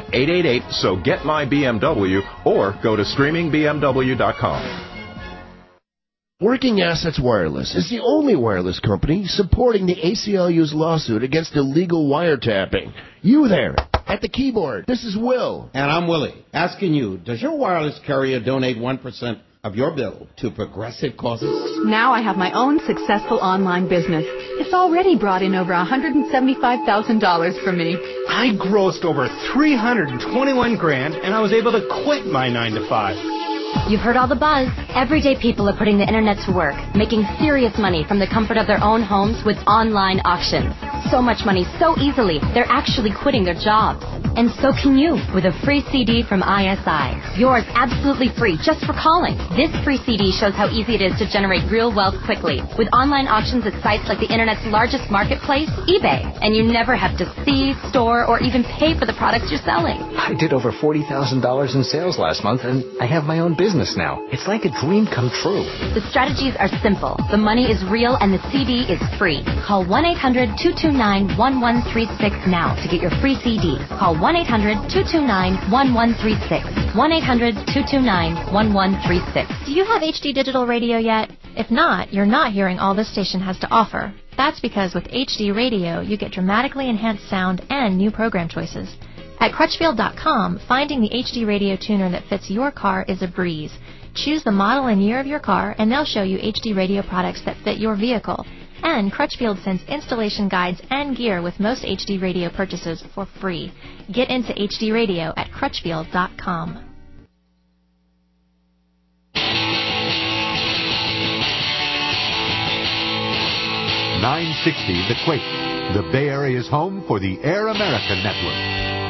888-SO-GET-MY-BMW or go to streamingbmw.com. Working Assets Wireless is the only wireless company supporting the ACLU's lawsuit against illegal wiretapping. You there, at the keyboard, this is Will. And I'm Willie, asking you, does your wireless carrier donate 1% of your bill to progressive causes? Now I have my own successful online business. It's already brought in over $175,000 for me. I grossed over $321,000, and I was able to quit my 9-to-5. You've heard all the buzz. Everyday people are putting the internet to work, making serious money from the comfort of their own homes with online auctions. So much money so easily, they're actually quitting their jobs. And so can you with a free CD from ISI. Yours absolutely free just for calling. This free CD shows how easy it is to generate real wealth quickly with online auctions at sites like the Internet's largest marketplace, eBay. And you never have to see, store, or even pay for the products you're selling. I did over $40,000 in sales last month, and I have my own business now. It's like a dream come true. The strategies are simple. The money is real, and the CD is free. Call 1-800-229-1136 now to get your free CD. Call 1-800-229-1136. 1-800-229-1136. Do you have HD digital radio yet? If not, you're not hearing all this station has to offer. That's because with HD radio, you get dramatically enhanced sound and new program choices. At Crutchfield.com, finding the HD radio tuner that fits your car is a breeze. Choose the model and year of your car, and they'll show you HD radio products that fit your vehicle. And Crutchfield sends installation guides and gear with most HD radio purchases for free. Get into HD radio at Crutchfield.com. 960 The Quake, the Bay Area's home for the Air America Network.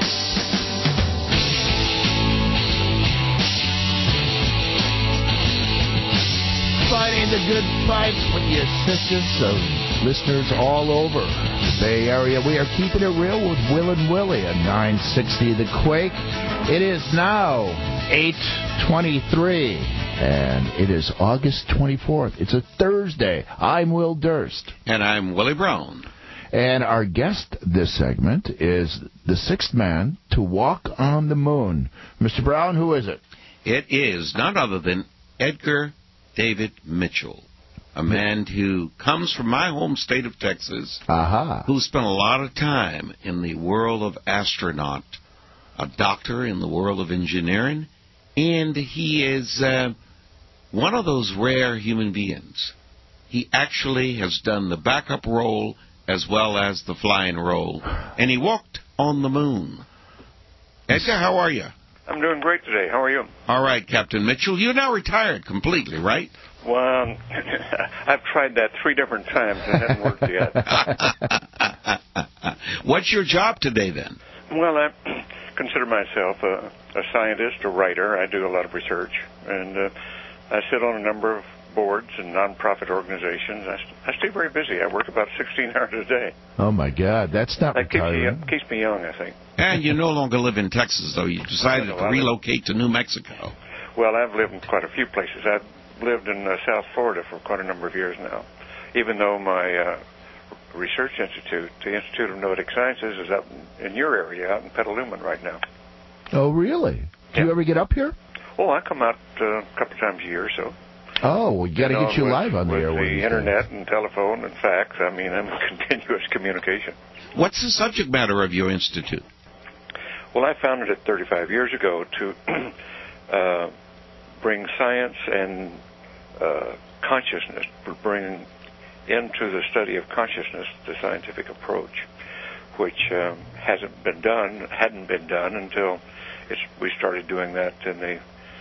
Fighting the good fight with the assistance of listeners all over the Bay Area. We are keeping it real with Will and Willie at 960 The Quake. It is now 8:23. And it is August 24th. It's a Thursday. I'm Will Durst. And I'm Willie Brown. And our guest this segment is the sixth man to walk on the moon. Mr. Brown, who is it? It is none other than Edgar David Mitchell, a man who comes from my home state of Texas, who spent a lot of time in the world of astronaut, a doctor in the world of engineering, and he is one of those rare human beings. He actually has done the backup role as well as the flying role, and he walked on the moon. Edgar, how are you? I'm doing great today. How are you? All right, Captain Mitchell. You're now retired completely, right? Well, I've tried that 3 different times and it hasn't worked yet. What's your job today, then? Well, I consider myself a scientist, a writer. I do a lot of research, and I sit on a number of boards and nonprofit organizations. I stay very busy. I work about 16 hours a day. Oh, my God. That's not retiring. That keeps me young, I think. And you no longer live in Texas, though. You decided to relocate to New Mexico. Well, I've lived in quite a few places. I've lived in South Florida for quite a number of years now, even though my research institute, the Institute of Noetic Sciences, is up in your area, out in Petaluma right now. Oh, really? Do you ever get up here? Oh, I come out a couple times a year or so. Oh, we got to get you live on the air. With the internet and telephone and fax, I mean, I'm in continuous communication. What's the subject matter of your institute? Well, I founded it 35 years ago to bring science and consciousness, bring into the study of consciousness the scientific approach, which hadn't been done until we started doing that in the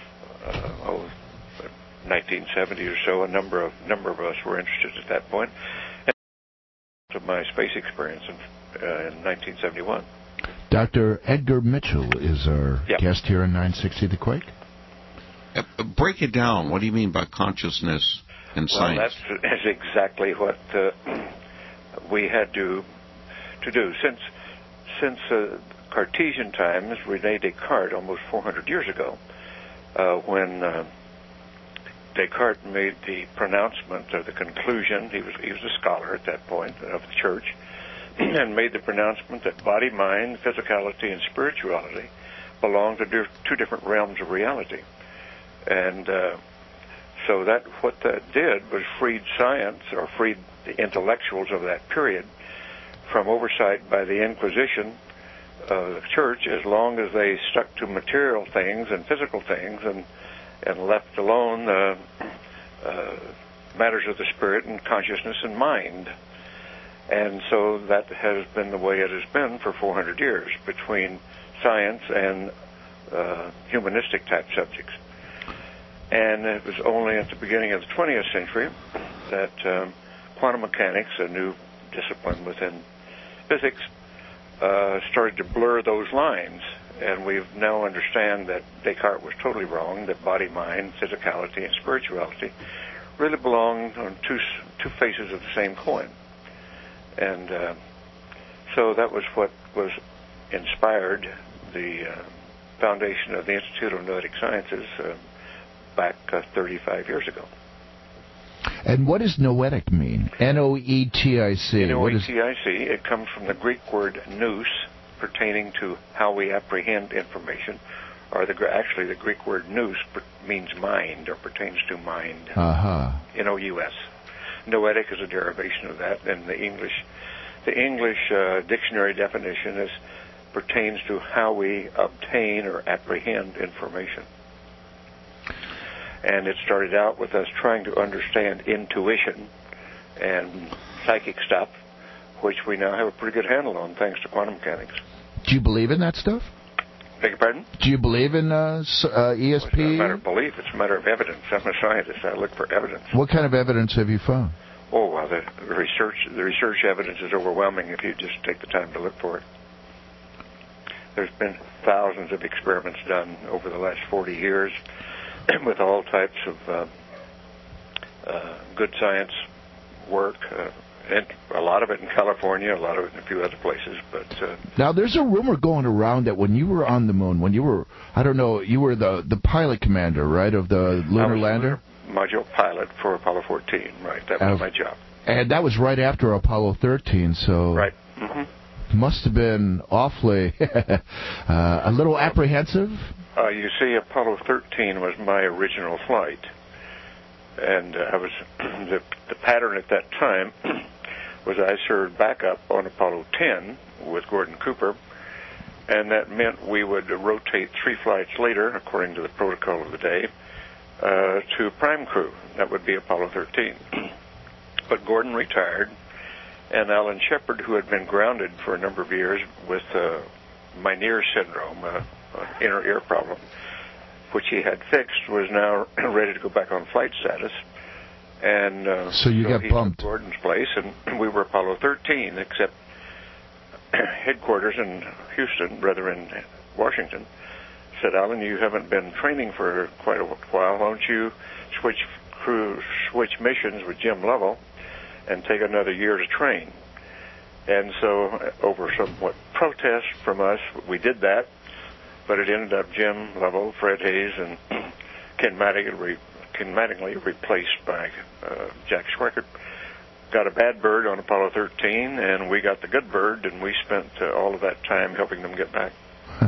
1970 or so. A number of us were interested at that point. And to my space experience in 1971. Dr. Edgar Mitchell is our guest here in 960 The Quake. Break it down. What do you mean by consciousness and science? Well, that's exactly what we had to do. Since Cartesian times, René Descartes, almost 400 years ago, when Descartes made the pronouncement or the conclusion, he was a scholar at that point of the church, and made the pronouncement that body, mind, physicality, and spirituality belong to 2 different realms of reality. And so what that did was freed science, or freed the intellectuals of that period, from oversight by the Inquisition of the church, as long as they stuck to material things and physical things and left alone matters of the spirit and consciousness and mind. And so that has been the way it has been for 400 years between science and humanistic type subjects. And it was only at the beginning of the 20th century that quantum mechanics, a new discipline within physics, started to blur those lines. And we now understand that Descartes was totally wrong, that body, mind, physicality, and spirituality really belong on two faces of the same coin. And so that was what was inspired the foundation of the Institute of Noetic Sciences back 35 years ago. And what does noetic mean? N-O-E-T-I-C. N-O-E-T-I-C. It comes from the Greek word nous, pertaining to how we apprehend information, or actually the Greek word nous means mind, or pertains to mind. N-O-U-S. Noetic is a derivation of that, and the English dictionary definition pertains to how we obtain or apprehend information. And it started out with us trying to understand intuition and psychic stuff, which we now have a pretty good handle on thanks to quantum mechanics. Do you believe in that stuff? Beg your pardon? Do you believe in ESP? Well, it's not a matter of belief, it's a matter of evidence. I'm a scientist. I look for evidence. What kind of evidence have you found? Oh, well, the research evidence is overwhelming if you just take the time to look for it. There's been thousands of experiments done over the last 40 years with all types of good science work, and a lot of it in California, a lot of it in a few other places. But now there's a rumor going around that when you were on the moon, when you were, I don't know, you were the pilot commander, right, of the lunar lander? Module pilot for Apollo 14, right? That was my job. And that was right after Apollo 13, so... Right. Must have been awfully a little apprehensive. You see, Apollo 13 was my original flight, and I was the pattern at that time was I served backup on Apollo 10 with Gordon Cooper, and that meant we would rotate 3 flights later, according to the protocol of the day, to prime crew. That would be Apollo 13. But Gordon retired, and Alan Shepard, who had been grounded for a number of years with Meniere's syndrome, an inner ear problem, which he had fixed, was now ready to go back on flight status. And so you got he bumped. took Gordon's place, and we were Apollo 13, except headquarters in Houston, rather in Washington, said, Alan, you haven't been training for quite a while. Why don't you switch missions with Jim Lovell and take another year to train? And so, over somewhat protest from us, we did that, but it ended up Jim Lovell, Fred Hayes, and kinematically replaced by Jack Schweikert. Got a bad bird on Apollo 13, and we got the good bird, and we spent all of that time helping them get back.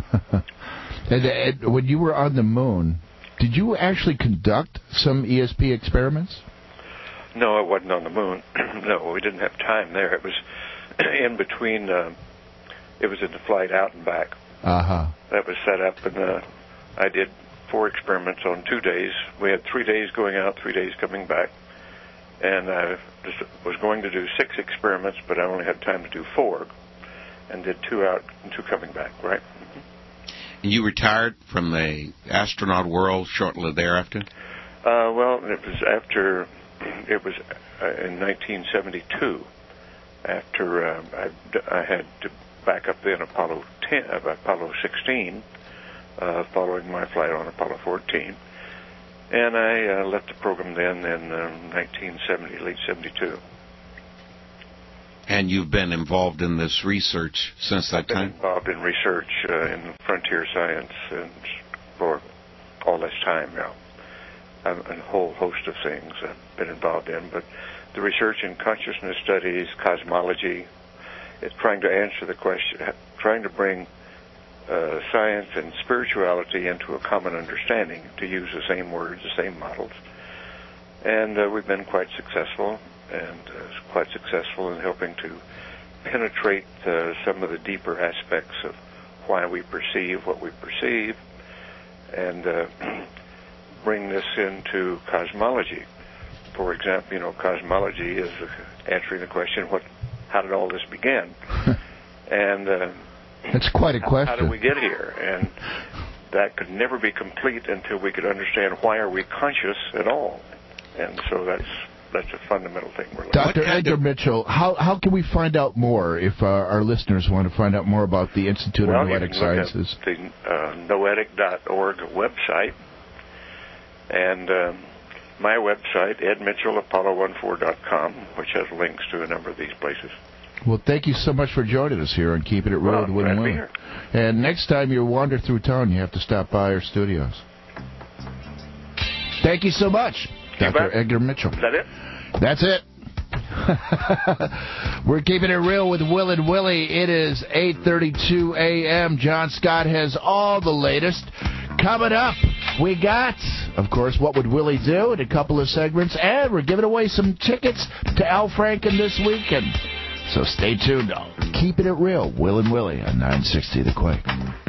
And when you were on the moon, did you actually conduct some ESP experiments? No, it wasn't on the moon. No, we didn't have time there. It was in between. It was in the flight out and back. That was set up, and I did 4 experiments on 2 days. We had 3 days going out, 3 days coming back. And I was going to do 6 experiments, but I only had time to do 4, and did 2 out and 2 coming back, right? And you retired from the astronaut world shortly thereafter? Well, it was after, it was in 1972, after I had to back up then Apollo 16, following my flight on Apollo 14. And I left the program then in 1970, late 72. And you've been involved in this research since that time? I've been involved in research in frontier science and for all this time now. A whole host of things I've been involved in, but the research in consciousness studies, cosmology, is trying to answer the question, trying to bring science and spirituality into a common understanding, to use the same words, the same models. And we've been quite successful, and quite successful in helping to penetrate some of the deeper aspects of why we perceive what we perceive, and bring this into cosmology. For example, cosmology is answering the question, how did all this begin? And it's quite a question. How did we get here? And that could never be complete until we could understand why are we conscious at all. And so that's That's a fundamental thing we're looking Dr. Edgar Mitchell, how can we find out more if our listeners want to find out more about the Institute of Noetic Sciences? Well, you can look at the noetic.org website, and my website, edmitchellapollo14.com, which has links to a number of these places. Well, thank you so much for joining us here on Keeping It Real with Will and Willie. And next time you wander through town, you have to stop by our studios. Thank you so much, Dr. Edgar Mitchell. Is that it? That's it. We're Keeping It Real with Will and Willie. It is 8:32 a.m. John Scott has all the latest. Coming up, we got, of course, What Would Willie Do in a couple of segments, and we're giving away some tickets to Al Franken this weekend. So stay tuned. Keeping It Real, Will and Willie on 960 The Quake.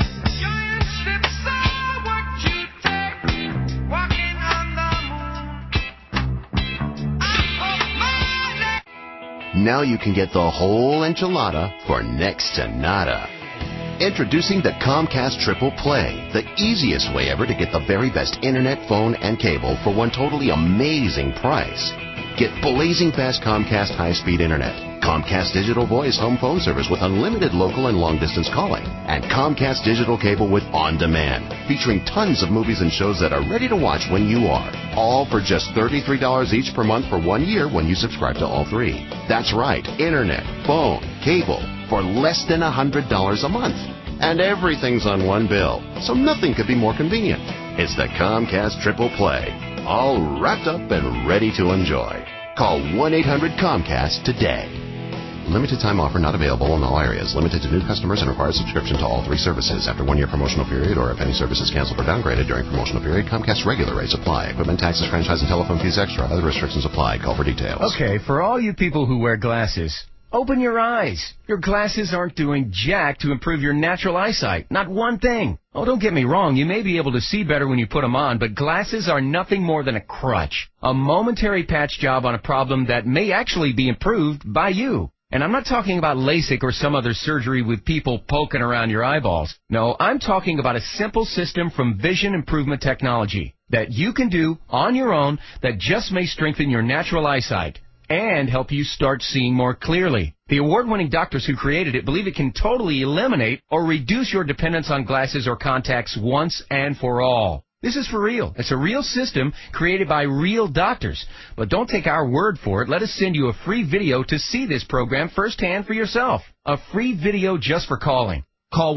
Now you can get the whole enchilada for next to nada. Introducing the Comcast Triple Play, the easiest way ever to get the very best internet, phone, and cable for one totally amazing price. Get blazing fast Comcast high-speed internet, Comcast Digital Voice home phone service with unlimited local and long-distance calling, and Comcast Digital Cable with On Demand, featuring tons of movies and shows that are ready to watch when you are. All for just $33 each per month for 1 year when you subscribe to all three. That's right, internet, phone, cable, for less than $100 a month. And everything's on one bill, so nothing could be more convenient. It's the Comcast Triple Play, all wrapped up and ready to enjoy. Call 1-800-COMCAST today. Limited time offer not available in all areas. Limited to new customers and requires subscription to all three services. After 1 year promotional period or if any service is canceled or downgraded during promotional period, Comcast regular rates apply. Equipment, taxes, franchise, and telephone fees extra. Other restrictions apply. Call for details. Okay, for all you people who wear glasses, open your eyes. Your glasses aren't doing jack to improve your natural eyesight. Not one thing. Oh, don't get me wrong. You may be able to see better when you put them on, but glasses are nothing more than a crutch. A momentary patch job on a problem that may actually be improved by you. And I'm not talking about LASIK or some other surgery with people poking around your eyeballs. No, I'm talking about a simple system from Vision Improvement Technology that you can do on your own that just may strengthen your natural eyesight and help you start seeing more clearly. The award-winning doctors who created it believe it can totally eliminate or reduce your dependence on glasses or contacts once and for all. This is for real. It's a real system created by real doctors. But don't take our word for it. Let us send you a free video to see this program firsthand for yourself. A free video just for calling. Call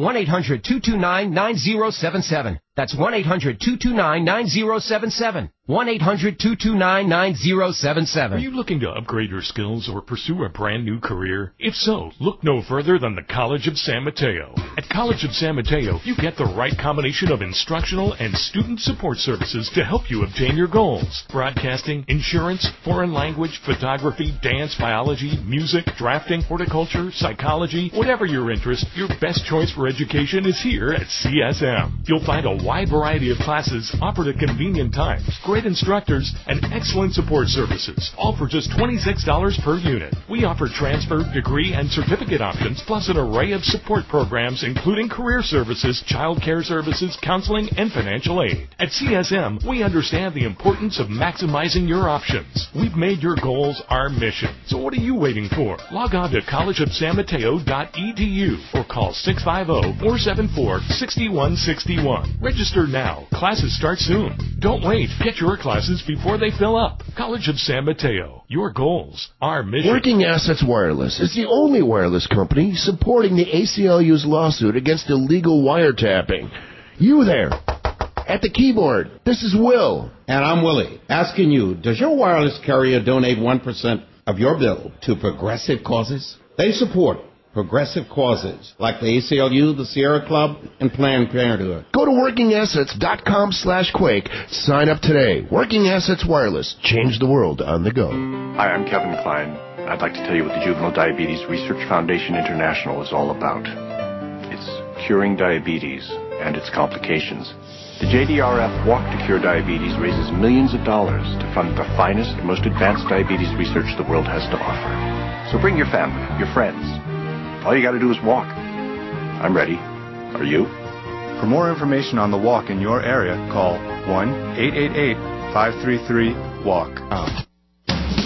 1-800-229-9077. That's 1-800-229-9077. 1-800-229-9077. Are you looking to upgrade your skills or pursue a brand new career? If so, look no further than the College of San Mateo. At College of San Mateo, you get the right combination of instructional and student support services to help you obtain your goals. Broadcasting, insurance, foreign language, photography, dance, biology, music, drafting, horticulture, psychology, whatever your interest, your best choice for education is here at CSM. You'll find a wide variety of classes offered at convenient times, great instructors, and excellent support services, all for just $26 per unit. We offer transfer, degree, and certificate options, plus an array of support programs including career services, child care services, counseling, and financial aid. At CSM, we understand the importance of maximizing your options. We've made your goals our mission. So what are you waiting for? Log on to collegeofsanmateo.edu or call 650-474-6161. Register now. Classes start soon. Don't wait. Get your classes before they fill up. College of San Mateo. Your goals, our mission. Working Assets Wireless is the only wireless company supporting the ACLU's lawsuit against illegal wiretapping. You there, at the keyboard. This is Will. And I'm Willie, asking you, does your wireless carrier donate 1% of your bill to progressive causes? They support progressive causes like the ACLU, the Sierra Club, and Planned Parenthood. Go to workingassets.com/Quake. Sign up today. Working Assets Wireless. Change the world on the go. Hi, I'm Kevin Klein. I'd like to tell you what the Juvenile Diabetes Research Foundation International is all about. It's curing diabetes and its complications. The JDRF Walk to Cure Diabetes raises millions of dollars to fund the finest, most advanced diabetes research the world has to offer. So bring your family, your friends. All you got to do is walk. I'm ready. Are you? For more information on the walk in your area, call 1-888-533-WALK.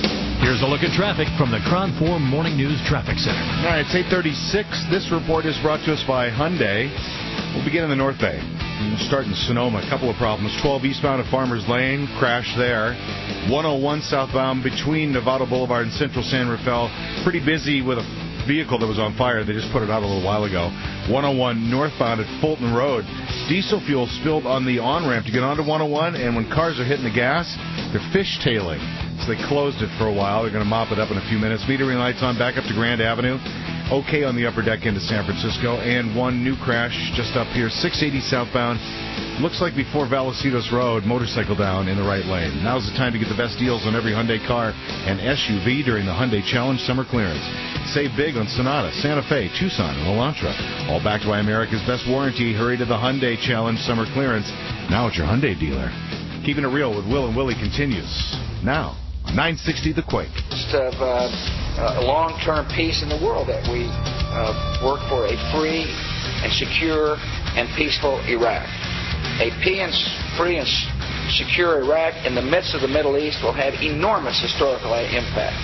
Here's a look at traffic from the Kron 4 Morning News Traffic Center. All right, it's 8:36. This report is brought to us by Hyundai. We'll begin in the North Bay. We'll start in Sonoma. A couple of problems. 12 eastbound at Farmers Lane, crash there. 101 southbound between Nevada Boulevard and Central San Rafael. Pretty busy with a vehicle that was on fire. They just put it out a little while ago. 101 northbound at Fulton Road. Diesel fuel spilled on the on-ramp to get onto 101, and when cars are hitting the gas, they're fishtailing. So they closed it for a while. They're going to mop it up in a few minutes. Metering lights on back up to Grand Avenue. Okay on the upper deck into San Francisco. And one new crash just up here, 680 southbound. Looks like before Vallecillos Road, motorcycle down in the right lane. Now's the time to get the best deals on every Hyundai car and SUV during the Hyundai Challenge Summer Clearance. Save big on Sonata, Santa Fe, Tucson, and Elantra. All backed by America's best warranty. Hurry to the Hyundai Challenge Summer Clearance. Now at your Hyundai dealer. Keeping it real with Will and Willie continues. Now, 960 The Quake. Of long-term peace in the world, that we work for a free and secure and peaceful Iraq. A free and secure Iraq in the midst of the Middle East will have enormous historical impact.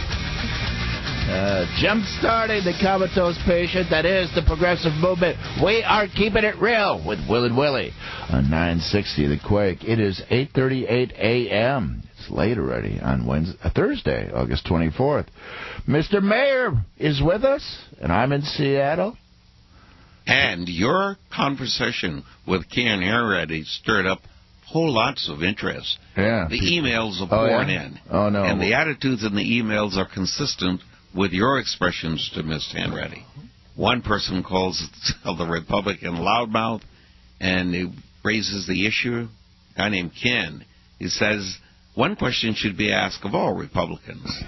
Jump-starting the comatose patient, that is the progressive movement. We are keeping it real with Will and Willie on 960 The Quake. It is 8:38 a.m. It's late already on Thursday, August 24th. Mr. Mayor is with us, and I'm in Seattle. And your conversation with Karen Hanratty stirred up whole lots of interest. Yeah. The emails are pouring in. Oh, no. And the attitudes in the emails are consistent with your expressions to Ms. Hanratty. One person calls the Republican loudmouth, and he raises the issue. A guy named Ken. He says, one question should be asked of all Republicans.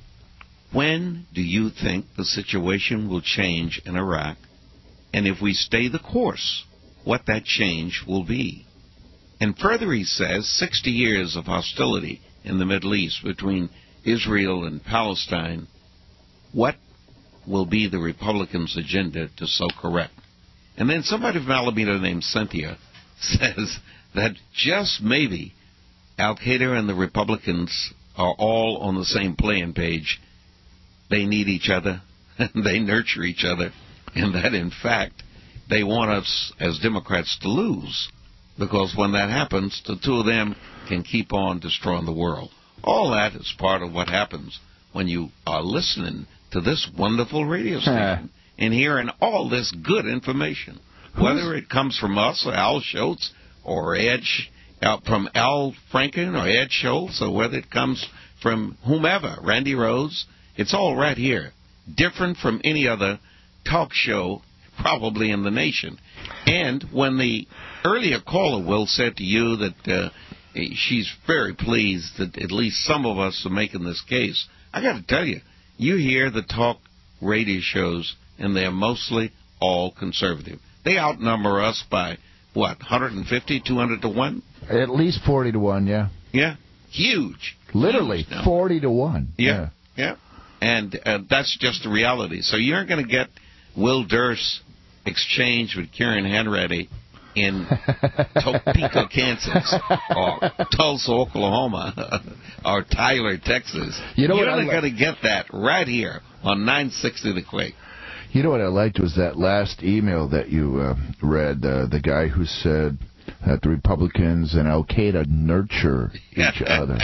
When do you think the situation will change in Iraq? And if we stay the course, what that change will be. And further he says, 60 years of hostility in the Middle East between Israel and Palestine, what will be the Republicans' agenda to so correct? And then somebody from Alameda named Cynthia says that just maybe Al-Qaeda and the Republicans are all on the same playing page. They need each other, and they nurture each other. And that, in fact, they want us as Democrats to lose, because when that happens, the two of them can keep on destroying the world. All that is part of what happens when you are listening to this wonderful radio station and hearing all this good information, whether it comes from us or Al Schultz or from Al Franken or Ed Schultz, or whether it comes from whomever, Randy Rhodes. It's all right here, different from any other talk show probably in the nation. And when the earlier caller, Will, said to you that she's very pleased that at least some of us are making this case, I got to tell you, you hear the talk radio shows, and they're mostly all conservative. They outnumber us by, 150, 200 to 1? At least 40 to 1, yeah. Yeah, huge. Literally, 40 to 1. Yeah. And that's just the reality. So you're going to get Will Durst exchange with Karen Hanratty in Topeka, Kansas, or Tulsa, Oklahoma, or Tyler, Texas. You're not going to get that right here on 960 The Quake. You know what I liked was that last email that you read, the guy who said that the Republicans and Al-Qaeda nurture each other.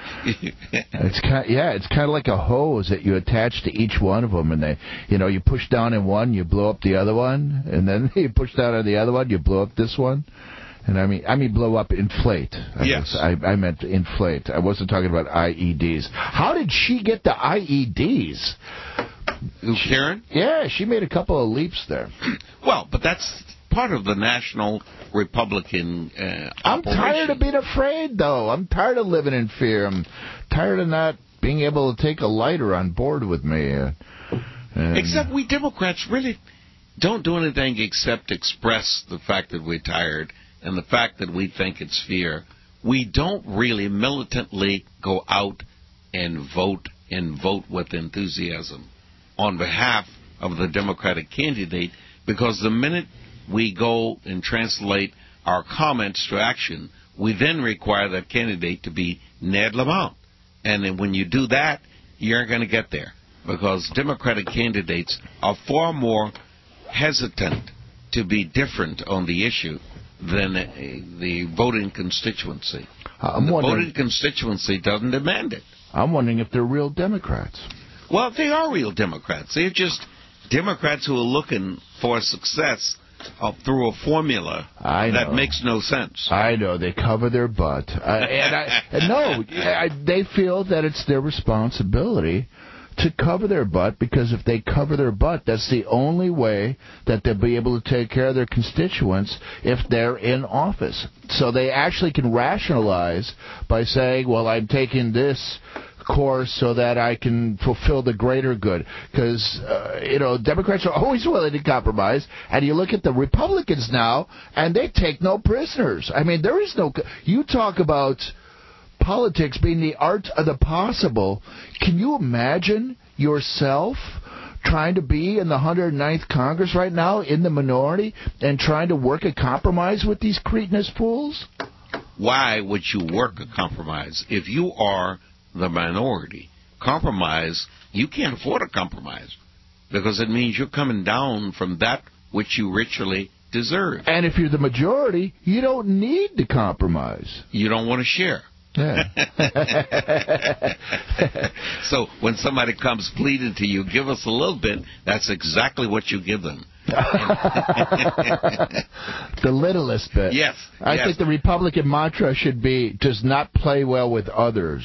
It's kind of like a hose that you attach to each one of them, and you push down in one, you blow up the other one, and then you push down on the other one, you blow up this one. And I mean blow up, inflate. I meant inflate. I wasn't talking about IEDs. How did she get the IEDs? Karen? Yeah, she made a couple of leaps there. Well, but that's part of the National Republican I'm operation. tired of being afraid, though. I'm tired of living in fear. I'm tired of not being able to take a lighter on board with me. Except we Democrats really don't do anything except express the fact that we're tired and the fact that we think it's fear. We don't really militantly go out and vote with enthusiasm on behalf of the Democratic candidate, because the minute we go and translate our comments to action, we then require that candidate to be Ned Lamont. And then when you do that, you're going to get there because Democratic candidates are far more hesitant to be different on the issue than the voting constituency. The voting constituency doesn't demand it. I'm wondering if they're real Democrats. Well, they are real Democrats. They're just Democrats who are looking for success through a formula that makes no sense. I know. They cover their butt. They feel that it's their responsibility to cover their butt, because if they cover their butt, that's the only way that they'll be able to take care of their constituents if they're in office. So they actually can rationalize by saying, well, I'm taking this course so that I can fulfill the greater good. Because, Democrats are always willing to compromise. And you look at the Republicans now, and they take no prisoners. I mean, there is no... You talk about politics being the art of the possible. Can you imagine yourself trying to be in the 109th Congress right now, in the minority, and trying to work a compromise with these cretinous fools? Why would you work a compromise? If you are the minority, compromise, you can't afford a compromise, because it means you're coming down from that which you richly deserve. And if you're the majority, you don't need to compromise. You don't want to share. Yeah. So when somebody comes pleading to you, give us a little bit, that's exactly what you give them. The littlest bit. Yes. I think the Republican mantra should be, does not play well with others.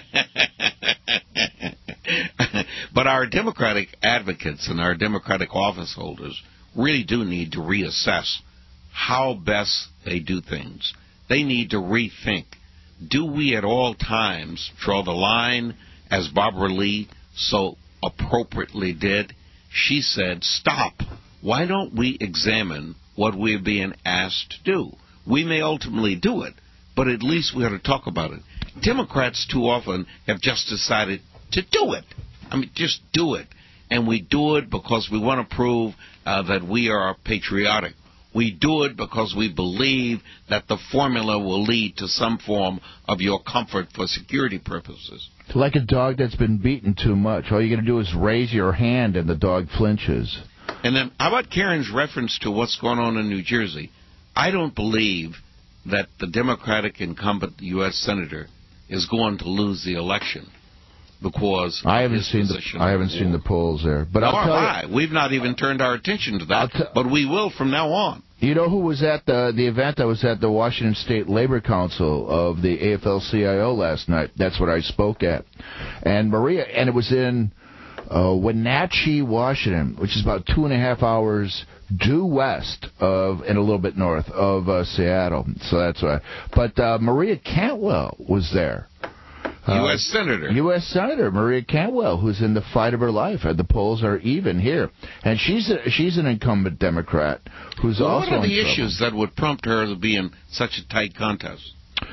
But our Democratic advocates and our Democratic office holders really do need to reassess how best they do things. They need to rethink. Do we at all times draw the line, as Barbara Lee so appropriately did? She said, stop. Why don't we examine what we're being asked to do? We may ultimately do it, but at least we ought to talk about it. Democrats too often have just decided to do it. I mean, just do it. And we do it because we want to prove that we are patriotic. We do it because we believe that the formula will lead to some form of your comfort for security purposes. Like a dog that's been beaten too much. All you got to do is raise your hand and the dog flinches. And then how about Karen's reference to what's going on in New Jersey? I don't believe that the Democratic incumbent U.S. Senator is going to lose the election because I haven't seen the polls there. But I'll tell you, we've not even turned our attention to that, but we will from now on. You know who was at the event? I was at the Washington State Labor Council of the AFL-CIO last night. That's what I spoke at. And it was in Wenatchee, Washington, which is about 2.5 hours due west of and a little bit north of Seattle. So that's why. But Maria Cantwell was there. U.S. Senator. U.S. Senator Maria Cantwell, who's in the fight of her life. The polls are even here. And she's an incumbent Democrat who's also in trouble. What are the issues that would prompt her to be in such a tight contest?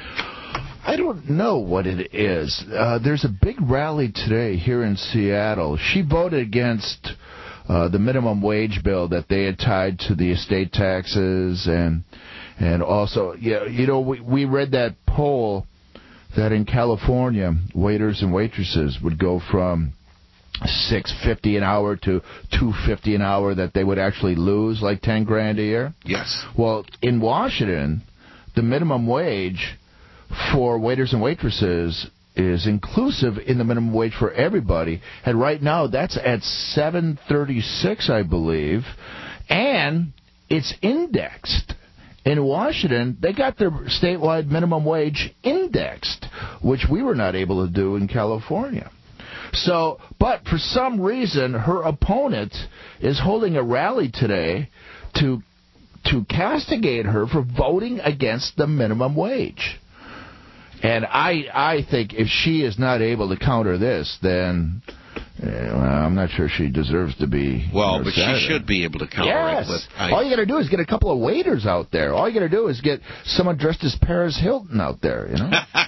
I don't know what it is. There's a big rally today here in Seattle. She voted against the minimum wage bill that they had tied to the estate taxes. And also, we read that poll that in California, waiters and waitresses would go from $6.50 an hour to $2.50 an hour, that they would actually lose like $10,000 a year. Yes. Well, in Washington, the minimum wage for waiters and waitresses is inclusive in the minimum wage for everybody, and right now that's at $7.36, I believe, and it's indexed. In Washington, they got their statewide minimum wage indexed, which we were not able to do in California. So, but for some reason, her opponent is holding a rally today to castigate her for voting against the minimum wage. And I think if she is not able to counter this, then I'm not sure she deserves to be. Well, but senator. She should be able to counter it. But all you got to do is get a couple of waiters out there. All you got to do is get someone dressed as Paris Hilton out there, you know?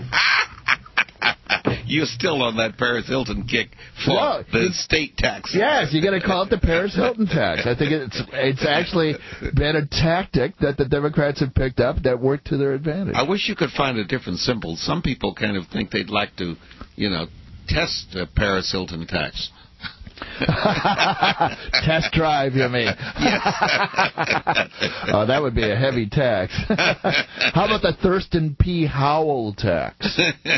You're still on that Paris Hilton kick for the state tax. Yes, you got to call it the Paris Hilton tax. I think it's actually been a tactic that the Democrats have picked up that worked to their advantage. I wish you could find a different symbol. Some people kind of think they'd like to, test Paris Hilton tax. Test drive, you mean? Oh, that would be a heavy tax. How about the Thurston P. Howell tax?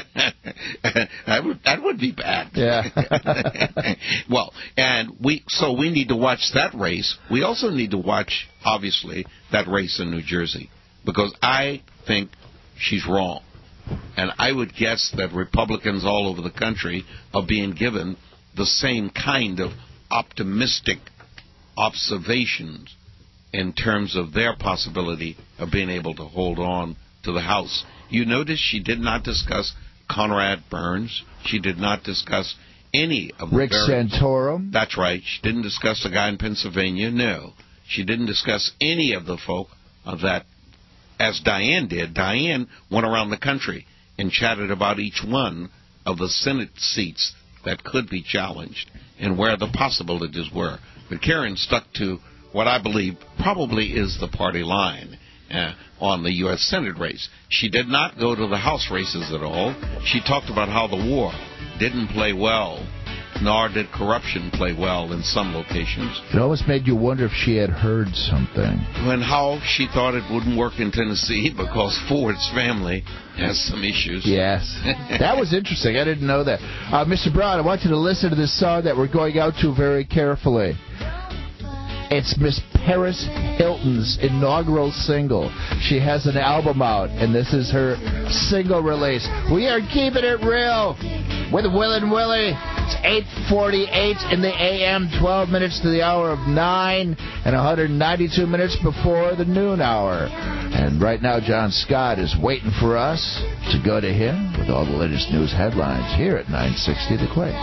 That would be bad. Yeah. Well, and we need to watch that race. We also need to watch, obviously, that race in New Jersey, because I think she's wrong. And I would guess that Republicans all over the country are being given the same kind of optimistic observations in terms of their possibility of being able to hold on to the House. You notice she did not discuss Conrad Burns. She did not discuss any of the Rick Santorum. That's right. She didn't discuss the guy in Pennsylvania. No. She didn't discuss any of the folk that, as Diane did. Diane went around the country and chatted about each one of the Senate seats that could be challenged and where the possibilities were. But Karen stuck to what I believe probably is the party line on the U.S. Senate race. She did not go to the House races at all. She talked about how the war didn't play well, nor did corruption play well in some locations. It almost made you wonder if she had heard something. And how she thought it wouldn't work in Tennessee because Ford's family has some issues. Yes. That was interesting. I didn't know that. Mr. Brown, I want you to listen to this song that we're going out to very carefully. It's Miss Paris Hilton's inaugural single. She has an album out, and this is her single release. We are keeping it real with Will and Willie. It's 8:48 in the a.m., 12 minutes to the hour of 9, and 192 minutes before the noon hour. And right now, John Scott is waiting for us to go to him with all the latest news headlines here at 960 The Quake.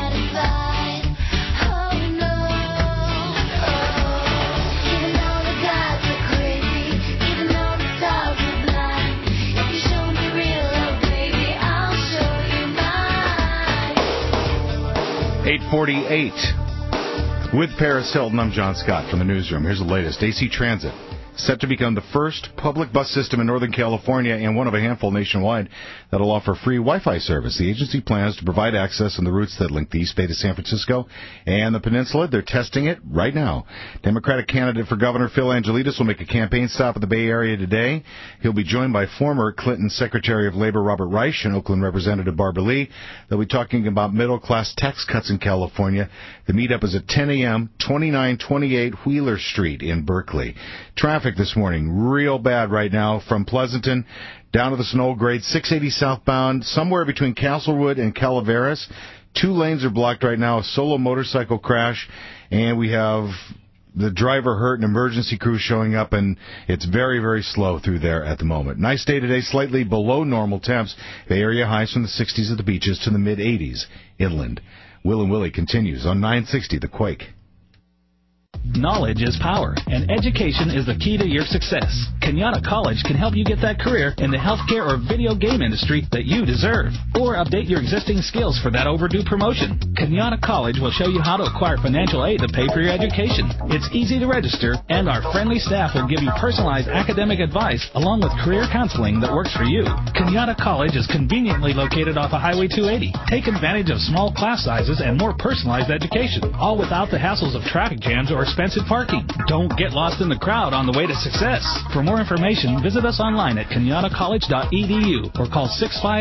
.48 with Paris Hilton. I'm John Scott from the newsroom. Here's the latest. AC Transit set to become the first public bus system in Northern California and one of a handful nationwide that'll offer free Wi-Fi service. The agency plans to provide access on the routes that link the East Bay to San Francisco and the Peninsula. They're testing it right now. Democratic candidate for governor Phil Angelides will make a campaign stop in the Bay Area today. He'll be joined by former Clinton Secretary of Labor Robert Reich and Oakland Representative Barbara Lee. They'll be talking about middle-class tax cuts in California. The meetup is at 10 a.m., 2928 Wheeler Street in Berkeley. Traffic this morning, real bad right now from Pleasanton down to the Snow Grade, 680 southbound, somewhere between Castlewood and Calaveras. 2 lanes are blocked right now, a solo motorcycle crash, and we have the driver hurt, an emergency crew showing up, and it's very, very slow through there at the moment. Nice day today, slightly below normal temps. Bay Area highs from the 60s at the beaches to the mid-80s inland. Will and Willie continues on 960 The Quake. Knowledge is power, and education is the key to your success. Kenyatta College can help you get that career in the healthcare or video game industry that you deserve, or update your existing skills for that overdue promotion. Kenyatta College will show you how to acquire financial aid to pay for your education. It's easy to register, and our friendly staff will give you personalized academic advice along with career counseling that works for you. Kenyatta College is conveniently located off of Highway 280. Take advantage of small class sizes and more personalized education, all without the hassles of traffic jams or expensive parking. Don't get lost in the crowd on the way to success. For more information, visit us online at kenyattacollege.edu or call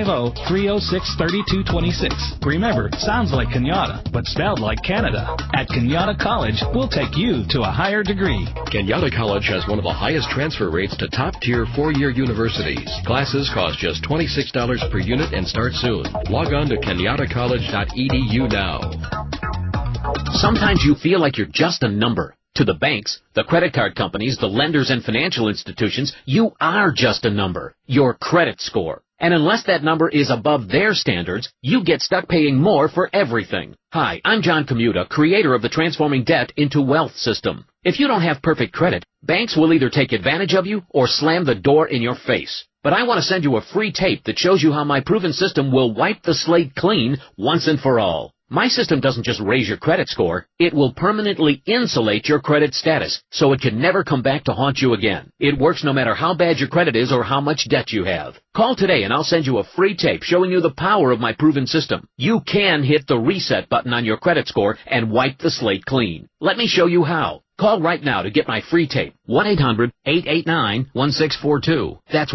650-306-3226. Remember, sounds like Kenyatta, but spelled like Canada. At Kenyatta College, we'll take you to a higher degree. Kenyatta College has one of the highest transfer rates to top-tier 4-year universities. Classes cost just $26 per unit and start soon. Log on to kenyattacollege.edu now. Sometimes you feel like you're just a number. To the banks, the credit card companies, the lenders, and financial institutions, you are just a number. Your credit score. And unless that number is above their standards, you get stuck paying more for everything. Hi, I'm John Commuta, creator of the Transforming Debt into Wealth system. If you don't have perfect credit, banks will either take advantage of you or slam the door in your face. But I want to send you a free tape that shows you how my proven system will wipe the slate clean once and for all. My system doesn't just raise your credit score, it will permanently insulate your credit status so it can never come back to haunt you again. It works no matter how bad your credit is or how much debt you have. Call today and I'll send you a free tape showing you the power of my proven system. You can hit the reset button on your credit score and wipe the slate clean. Let me show you how. Call right now to get my free tape. 1-800-889-1642. That's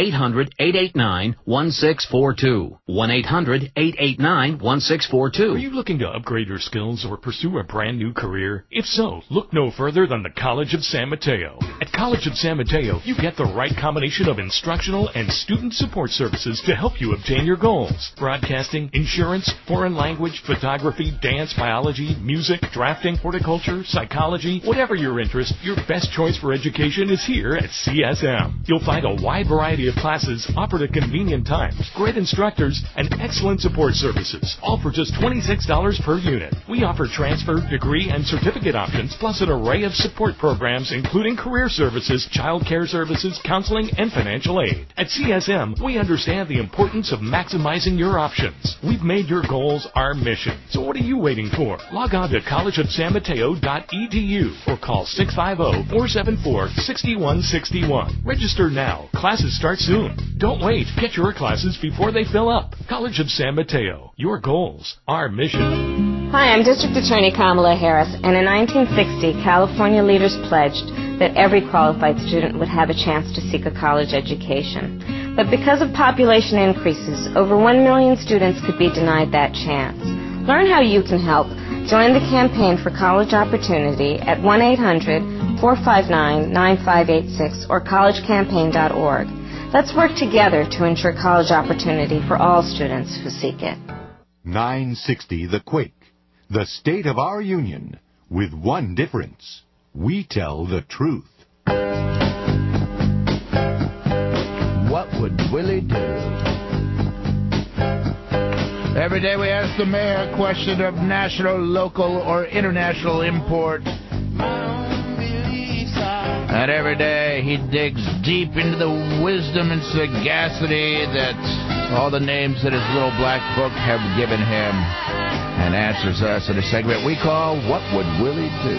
1-800-889-1642. 1-800-889-1642. Are you looking to upgrade your skills or pursue a brand new career? If so, look no further than the College of San Mateo. At College of San Mateo, you get the right combination of instructional and student support services to help you obtain your goals. Broadcasting, insurance, foreign language, photography, dance, biology, music, drafting, horticulture, psychology, whatever your interest, your best choice for education is here at CSM. You'll find a wide variety of classes offered at convenient times, great instructors, and excellent support services, all for just $26 per unit. We offer transfer, degree, and certificate options, plus an array of support programs, including career services, child care services, counseling, and financial aid. At CSM, we understand the importance of maximizing your options. We've made your goals our mission. So what are you waiting for? Log on to collegeofsanmateo.edu or call 650-474-6161. Register now. Classes start soon. Don't wait. Get your classes before they fill up. College of San Mateo. Your goals, our mission. Hi, I'm District Attorney Kamala Harris, and in 1960, California leaders pledged that every qualified student would have a chance to seek a college education. But because of population increases, over 1 million students could be denied that chance. Learn how you can help. Join the campaign for college opportunity at 1-800-459-9586 or collegecampaign.org. Let's work together to ensure college opportunity for all students who seek it. 960 The Quake, the state of our union, with one difference. We tell the truth. What would Willie do? Every day we ask the mayor a question of national, local, or international import. And every day he digs deep into the wisdom and sagacity that all the names that his little black book have given him and answers us in a segment we call What Would Willie Do?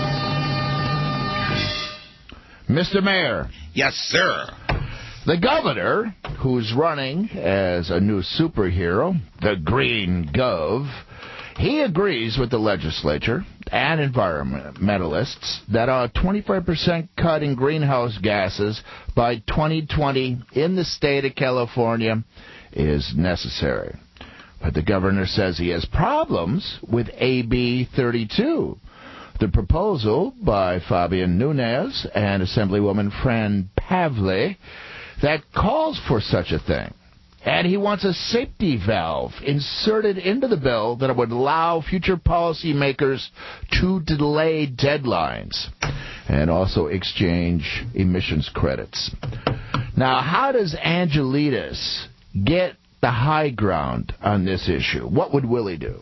Mr. Mayor. Yes, sir. The governor, who's running as a new superhero, the Green Gov, he agrees with the legislature and environmentalists that a 25% cut in greenhouse gases by 2020 in the state of California is necessary. But the governor says he has problems with AB 32, the proposal by Fabian Nunez and Assemblywoman Fran Pavley that calls for such a thing. And he wants a safety valve inserted into the bill that would allow future policymakers to delay deadlines and also exchange emissions credits. Now, how does Angelitas get the high ground on this issue? What would Willie do?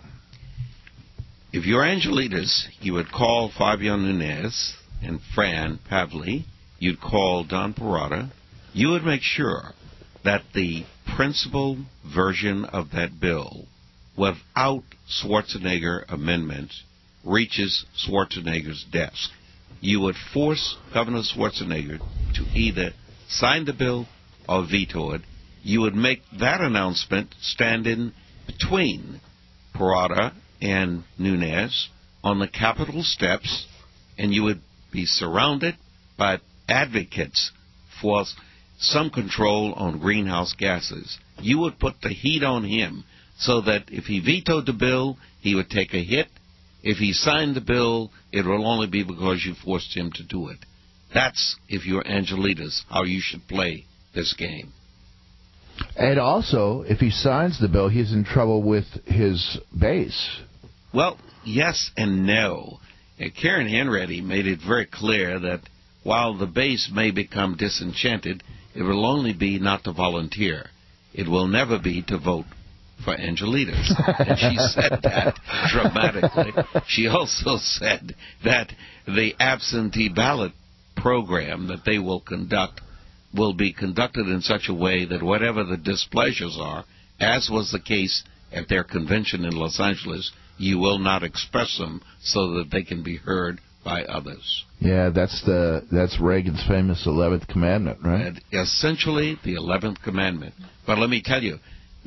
If you're Angelitas, you would call Fabian Nunez and Fran Pavley. You'd call Don Parada. You would make sure that the principal version of that bill, without Schwarzenegger amendment, reaches Schwarzenegger's desk. You would force Governor Schwarzenegger to either sign the bill or veto it. You would make that announcement standing between Parada and Nunez on the Capitol steps, and you would be surrounded by advocates for some control on greenhouse gases. You would put the heat on him so that if he vetoed the bill, he would take a hit. If he signed the bill, it will only be because you forced him to do it. That's, if you're Angelitas, how you should play this game. And also, if he signs the bill, he's in trouble with his base. Well, yes and no. Karen Hanratty made it very clear that while the base may become disenchanted, it will only be not to volunteer. It will never be to vote for Angelitas. And she said that dramatically. She also said that the absentee ballot program that they will conduct will be conducted in such a way that whatever the displeasures are, as was the case at their convention in Los Angeles, you will not express them so that they can be heard by others. Yeah, that's Reagan's famous 11th commandment, right? And essentially, the 11th commandment. But let me tell you,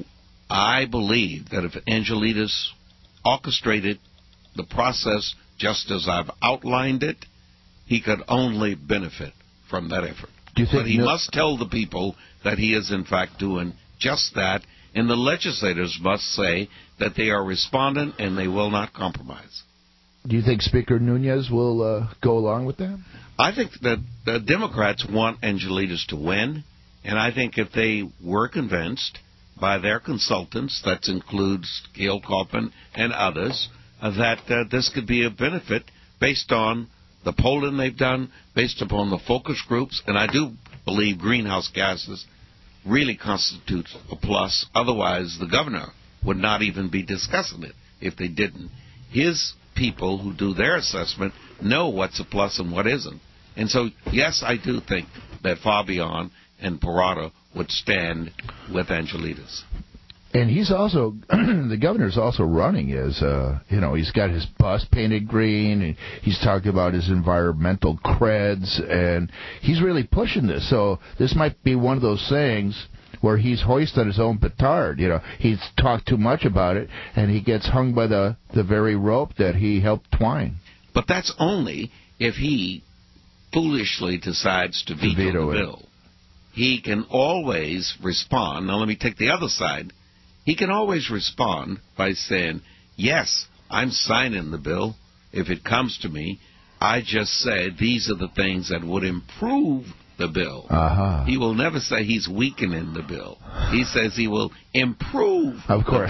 I believe that if Angelides orchestrated the process just as I've outlined it, he could only benefit from that effort. But he must tell the people that he is, in fact, doing just that, and the legislators must say that they are responding and they will not compromise. Do you think Speaker Nunez will go along with that? I think that the Democrats want Angelides to win, and I think if they were convinced by their consultants, that includes Gail Kaufman and others, that this could be a benefit based on the polling they've done, based upon the focus groups, and I do believe greenhouse gases really constitutes a plus. Otherwise, the governor would not even be discussing it if they didn't. His people who do their assessment know what's a plus and what isn't. And so, yes, I do think that Fabian and Parada would stand with Angelides. And he's also, the governor's also running as, he's got his bus painted green, and he's talking about his environmental creds, and he's really pushing this. So this might be one of those things where he's hoisted his own petard. He's talked too much about it, and he gets hung by the very rope that he helped twine. But that's only if he foolishly decides to veto the bill. He can always respond. Now, let me take the other side. He can always respond by saying, yes, I'm signing the bill. If it comes to me, I just say these are the things that would improve the bill. He will never say he's weakening the bill. He says he will improve the bill.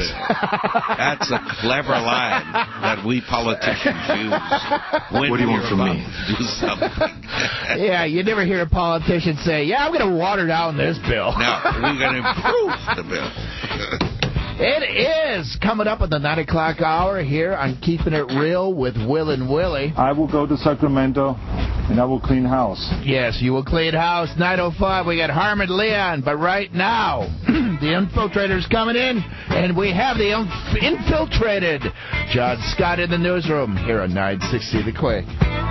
That's a clever line that we politicians use when what do you want from me? Do something. Yeah, you never hear a politician say, yeah, I'm going to water down this bill. No, we're going to improve the bill. It is coming up at the 9 o'clock hour here on Keeping It Real with Will and Willie. I will go to Sacramento, and I will clean house. Yes, you will clean house. 9:05, we got Harmon Leon. But right now, the Infiltrator's coming in, and we have the Infiltrated. John Scott in the newsroom here on 960 The Quake.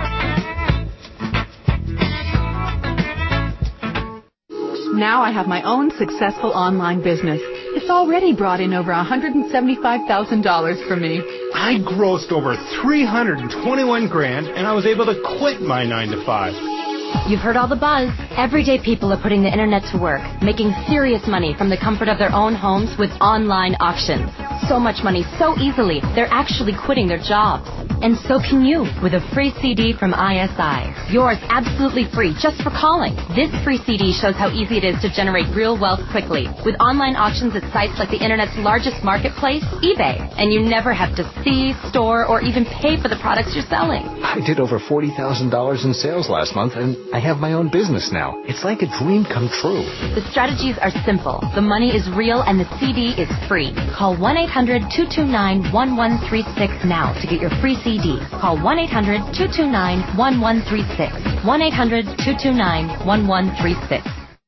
Now I have my own successful online business. It's already brought in over $175,000 for me. I grossed over $321,000, and I was able to quit my 9-to-5. You've heard all the buzz. Everyday people are putting the internet to work, making serious money from the comfort of their own homes with online auctions. So much money, so easily, they're actually quitting their jobs. And so can you with a free CD from ISI. Yours absolutely free just for calling. This free CD shows how easy it is to generate real wealth quickly with online auctions at sites like the internet's largest marketplace, eBay. And you never have to see, store, or even pay for the products you're selling. I did over $40,000 in sales last month, and I have my own business now. It's like a dream come true. The strategies are simple. The money is real and the CD is free. Call 1-800-229-1136 now to get your free CD. Call 1-800-229-1136. 1-800-229-1136.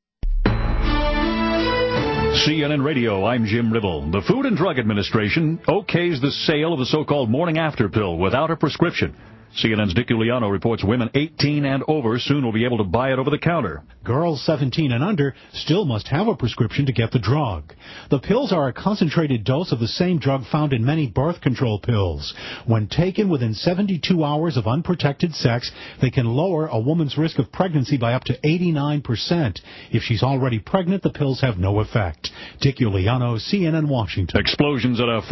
CNN Radio, I'm Jim Ribble. The Food and Drug Administration okays the sale of the so-called morning after pill without a prescription. CNN's Dick Uliano reports women 18 and over soon will be able to buy it over the counter. Girls 17 and under still must have a prescription to get the drug. The pills are a concentrated dose of the same drug found in many birth control pills. When taken within 72 hours of unprotected sex, they can lower a woman's risk of pregnancy by up to 89%. If she's already pregnant, the pills have no effect. Dick Uliano, CNN Washington. Explosions at a